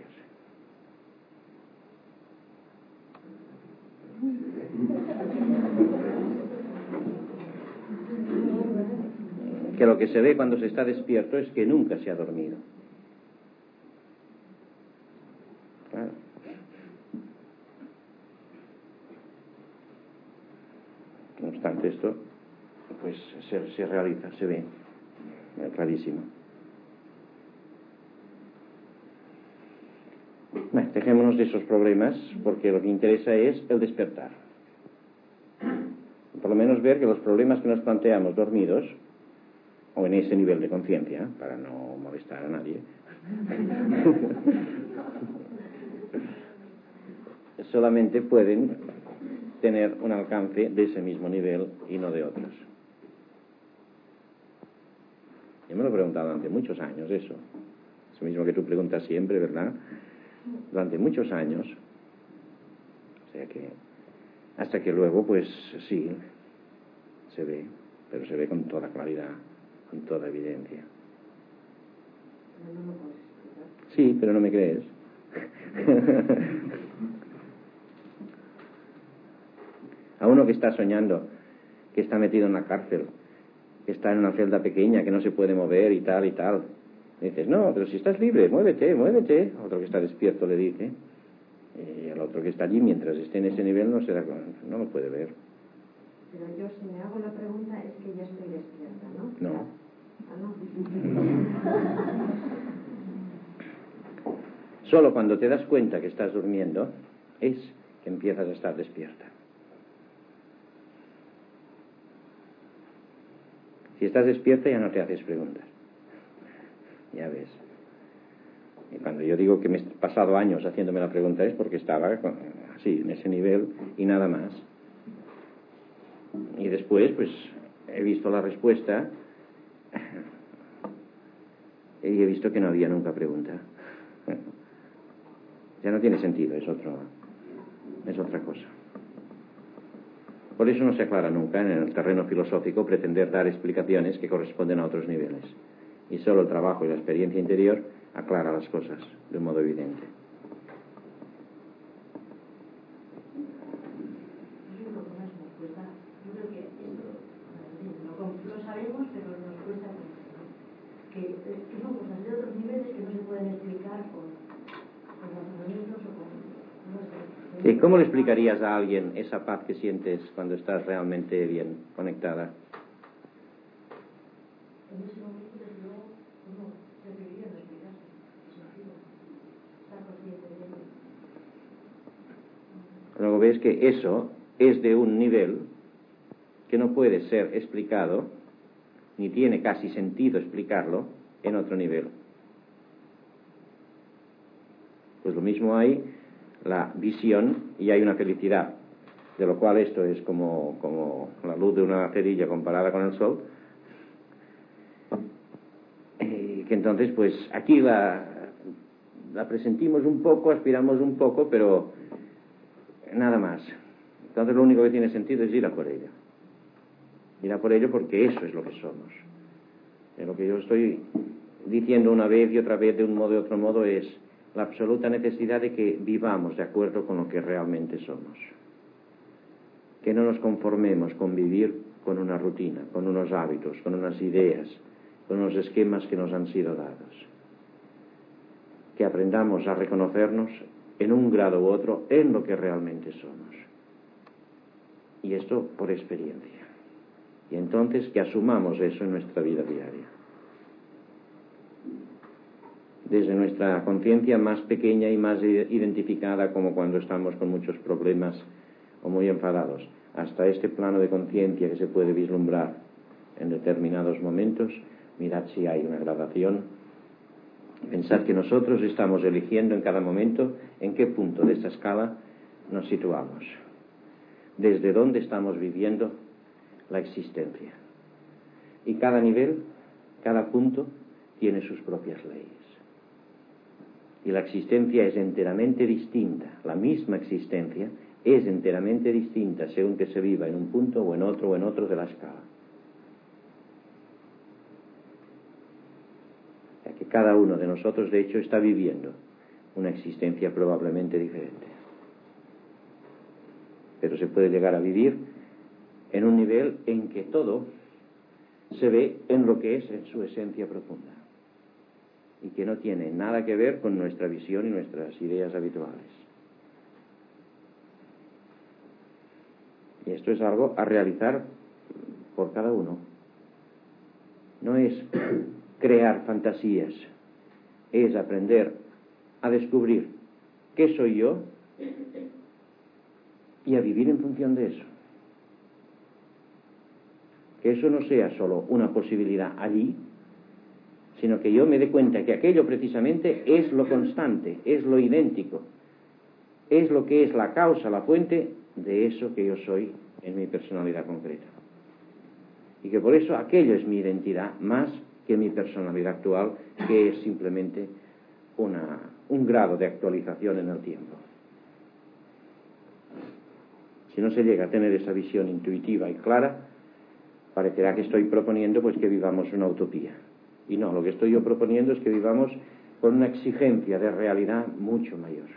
que lo que se ve cuando se está despierto es que nunca se ha dormido. Claro. No obstante esto, pues se, se realiza, se ve, es clarísimo. Bueno, dejémonos de esos problemas, porque lo que interesa es el despertar. Por lo menos ver que los problemas que nos planteamos dormidos, o en ese nivel de conciencia, para no molestar a nadie, solamente pueden tener un alcance de ese mismo nivel y no de otros. Yo me lo he preguntado durante muchos años eso. Es lo mismo que tú preguntas siempre, ¿verdad? Durante muchos años. O sea que, hasta que luego, pues sí, se ve, pero se ve con toda claridad, con toda evidencia. Pero no lo puedes explicar. Sí, pero no me crees. A uno que está soñando, que está metido en la cárcel, que está en una celda pequeña, que no se puede mover y tal y tal. Le dices, no, pero si estás libre, muévete, muévete. Otro que está despierto le dice. Y el otro que está allí, mientras esté en ese nivel, no, se da, no lo puede ver. Pero yo, si me hago la pregunta, es que ya estoy despierta, ¿no? No. Ah, no. Solo cuando te das cuenta que estás durmiendo es que empiezas a estar despierta. Si estás despierta ya no te haces preguntas. Ya ves. Y cuando yo digo que me he pasado años haciéndome la pregunta es porque estaba así, en ese nivel y nada más. Y después, pues, he visto la respuesta y he visto que no había nunca pregunta. Ya no tiene sentido, es otro, es otra cosa. Por eso no se aclara nunca en el terreno filosófico pretender dar explicaciones que corresponden a otros niveles. Y solo el trabajo y la experiencia interior aclara las cosas de un modo evidente. Lo sabemos, pero nos cuesta que, que son cosas de otros niveles que no se pueden explicar con, con razonamientos o con... No sé. ¿Y cómo le explicarías a alguien esa paz que sientes cuando estás realmente bien conectada? En ese momento, desde luego, uno preferiría no explicarse. Estar consciente de ello. Luego ves que eso es de un nivel que no puede ser explicado, ni tiene casi sentido explicarlo en otro nivel. Pues lo mismo hay la visión y hay una felicidad, de lo cual esto es como, como la luz de una cerilla comparada con el sol, eh, que entonces pues aquí la, la presentimos un poco, aspiramos un poco, pero nada más. Entonces lo único que tiene sentido es ir a por ello. Ir a por ello porque eso es lo que somos. Y lo que yo estoy diciendo una vez y otra vez de un modo y otro modo es la absoluta necesidad de que vivamos de acuerdo con lo que realmente somos. Que no nos conformemos con vivir con una rutina, con unos hábitos, con unas ideas, con unos esquemas que nos han sido dados. Que aprendamos a reconocernos en un grado u otro en lo que realmente somos. Y esto por experiencia. Y entonces que asumamos eso en nuestra vida diaria. Desde nuestra conciencia más pequeña y más identificada, como cuando estamos con muchos problemas o muy enfadados, hasta este plano de conciencia que se puede vislumbrar en determinados momentos, mirad si hay una gradación. Pensad que nosotros estamos eligiendo en cada momento en qué punto de esta escala nos situamos. Desde dónde estamos viviendo la existencia. Y cada nivel, cada punto, tiene sus propias leyes. Y la existencia es enteramente distinta. La misma existencia es enteramente distinta según que se viva en un punto o en otro o en otro de la escala. Ya que cada uno de nosotros, de hecho, está viviendo una existencia probablemente diferente. Pero se puede llegar a vivir en un nivel en que todo se ve en lo que es en su esencia profunda y que no tiene nada que ver con nuestra visión y nuestras ideas habituales. Y esto es algo a realizar por cada uno. No es crear fantasías, es aprender a descubrir qué soy yo y a vivir en función de eso. Que eso no sea solo una posibilidad allí, sino que yo me dé cuenta que aquello precisamente es lo constante, es lo idéntico, es lo que es la causa, la fuente de eso que yo soy en mi personalidad concreta. Y que por eso aquello es mi identidad más que mi personalidad actual, que es simplemente una, un grado de actualización en el tiempo. Si no se llega a tener esa visión intuitiva y clara, parecerá que estoy proponiendo pues que vivamos una utopía. Y no, lo que estoy yo proponiendo es que vivamos con una exigencia de realidad mucho mayor.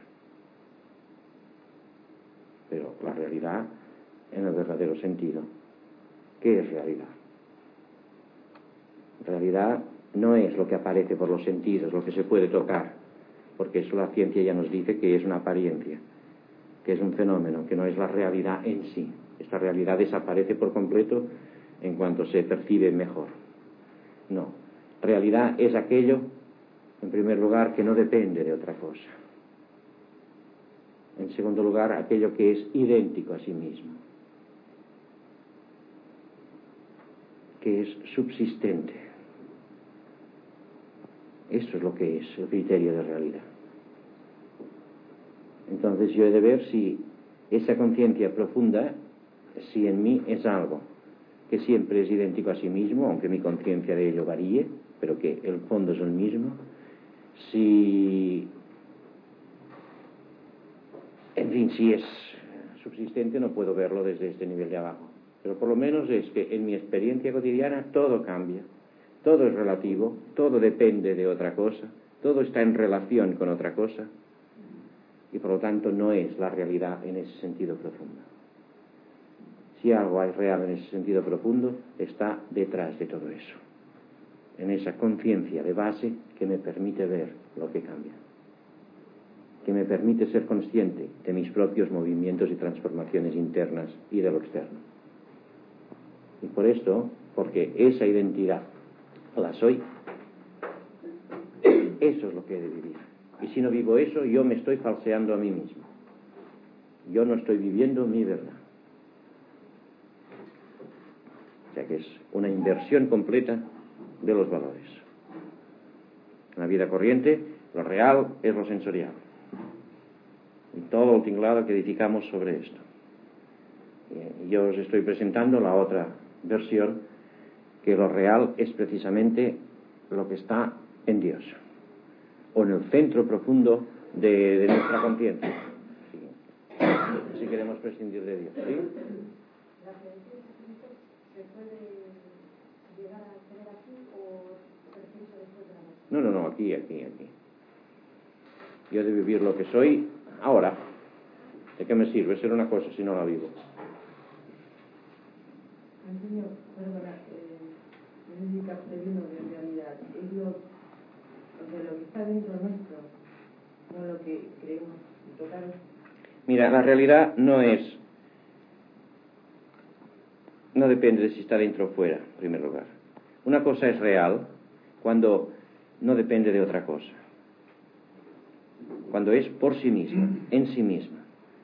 Pero la realidad en el verdadero sentido. ¿Qué es realidad? Realidad no es lo que aparece por los sentidos, lo que se puede tocar, porque eso la ciencia ya nos dice que es una apariencia, que es un fenómeno, que no es la realidad en sí. Esta realidad desaparece por completo en cuanto se percibe mejor. No, realidad es aquello, en primer lugar, que no depende de otra cosa. En segundo lugar, aquello que es idéntico a sí mismo, que es subsistente. Eso es lo que es el criterio de realidad. Entonces yo he de ver si esa conciencia profunda, si en mí es algo que siempre es idéntico a sí mismo, aunque mi conciencia de ello varíe, pero que el fondo es el mismo, si, en fin, si es subsistente, no puedo verlo desde este nivel de abajo, pero por lo menos es que en mi experiencia cotidiana todo cambia, todo es relativo, todo depende de otra cosa, todo está en relación con otra cosa, y por lo tanto no es la realidad en ese sentido profundo. Si algo hay real en ese sentido profundo, está detrás de todo eso, en esa conciencia de base que me permite ver lo que cambia, que me permite ser consciente de mis propios movimientos y transformaciones internas y de lo externo. Y por esto, porque esa identidad la soy, eso es lo que he de vivir. Y si no vivo eso, yo me estoy falseando a mí mismo. Yo no estoy viviendo mi verdad. O sea que es una inversión completa de los valores. En la vida corriente, lo real es lo sensorial. Y todo el tinglado que edificamos sobre esto. Y yo os estoy presentando la otra versión, que lo real es precisamente lo que está en Dios, o en el centro profundo de, de nuestra conciencia. Sí. Si queremos prescindir de Dios. ¿Sí? ¿La creencia en Cristo se puede llegar a tener aquí o preciso después de la muerte? No, no, no, aquí, aquí, aquí. Yo he de vivir lo que soy ahora. ¿De qué me sirve ser una cosa si no la vivo? Antonio, perdona, eh, no es el pleno de realidad, es lo, o sea, lo que está dentro nuestro, no lo que creemos tocar. Mira, la realidad no es, no depende de si está dentro o fuera, en primer lugar. Una cosa es real cuando no depende de otra cosa, cuando es por sí misma, en sí misma,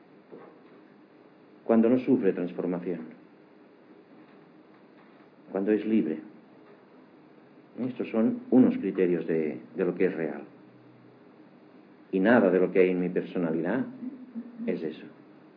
cuando no sufre transformación, cuando es libre. Estos son unos criterios de, de lo que es real. Y nada de lo que hay en mi personalidad es eso.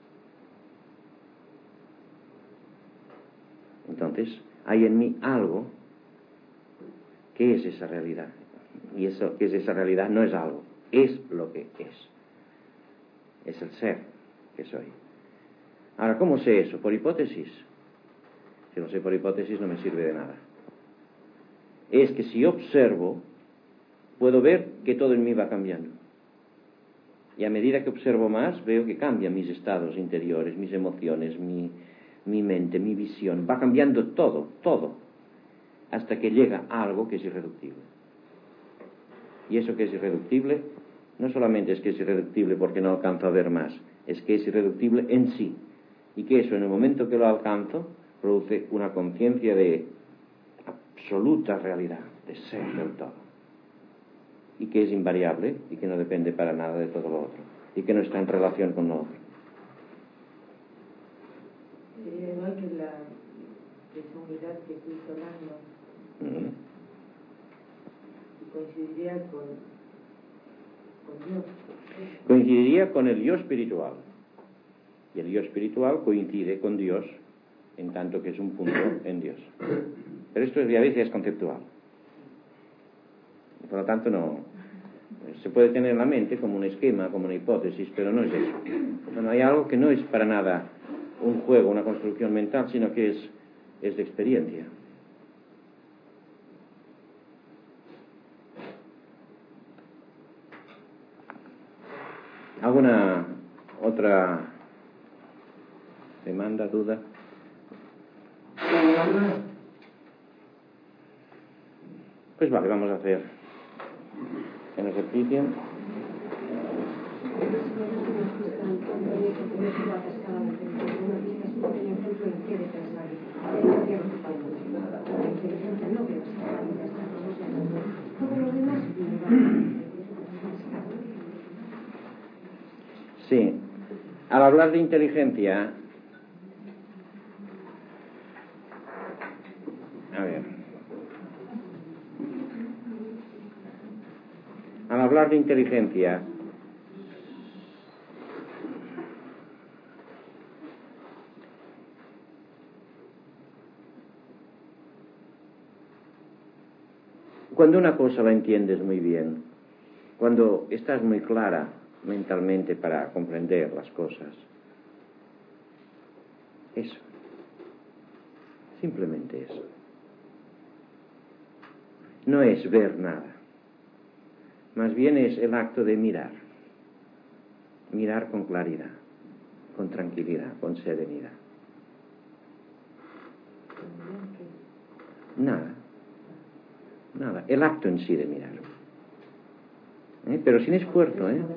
Entonces, hay en mí algo que es esa realidad. Y eso que es esa realidad no es algo, es lo que es. Es el ser que soy. Ahora, ¿cómo sé eso? ¿Por hipótesis? Si lo sé por hipótesis no me sirve de nada. Es que si observo, puedo ver que todo en mí va cambiando. Y a medida que observo más, veo que cambian mis estados interiores, mis emociones, mi, mi mente, mi visión. Va cambiando todo, todo. hasta que llega a algo que es irreductible. Y eso que es irreductible, no solamente es que es irreductible porque no alcanzo a ver más, es que es irreductible en sí. Y que eso, en el momento que lo alcanzo, produce una conciencia de absoluta realidad, de ser del todo. Y que es invariable y que no depende para nada de todo lo otro. Y que no está en relación con lo otro. Sería igual que la esa unidad que estoy hablando. Mm. Y coincidiría con, con Dios. Coincidiría con el yo espiritual. Y el yo espiritual coincide con Dios en tanto que es un punto en Dios. Pero esto ya veces es conceptual. Por lo tanto, no se puede tener en la mente como un esquema, como una hipótesis, pero no es eso. Bueno, hay algo que no es para nada un juego, una construcción mental, sino que es, es de experiencia. ¿Alguna otra demanda, duda? Pues vale, vamos a hacer en ejercicio. Sí, al hablar de inteligencia, a ver, al hablar de inteligencia, cuando una cosa la entiendes muy bien, cuando estás muy clara mentalmente para comprender las cosas, eso, simplemente eso, no es ver nada, más bien es el acto de mirar, mirar con claridad, con tranquilidad, con serenidad. Nada, nada, el acto en sí de mirar. ¿Eh? Pero sin esfuerzo, ¿eh?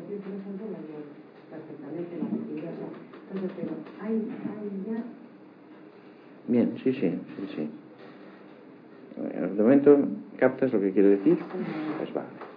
Bien, sí, sí, sí, sí. De momento, ¿captas lo que quiero decir? Pues vale.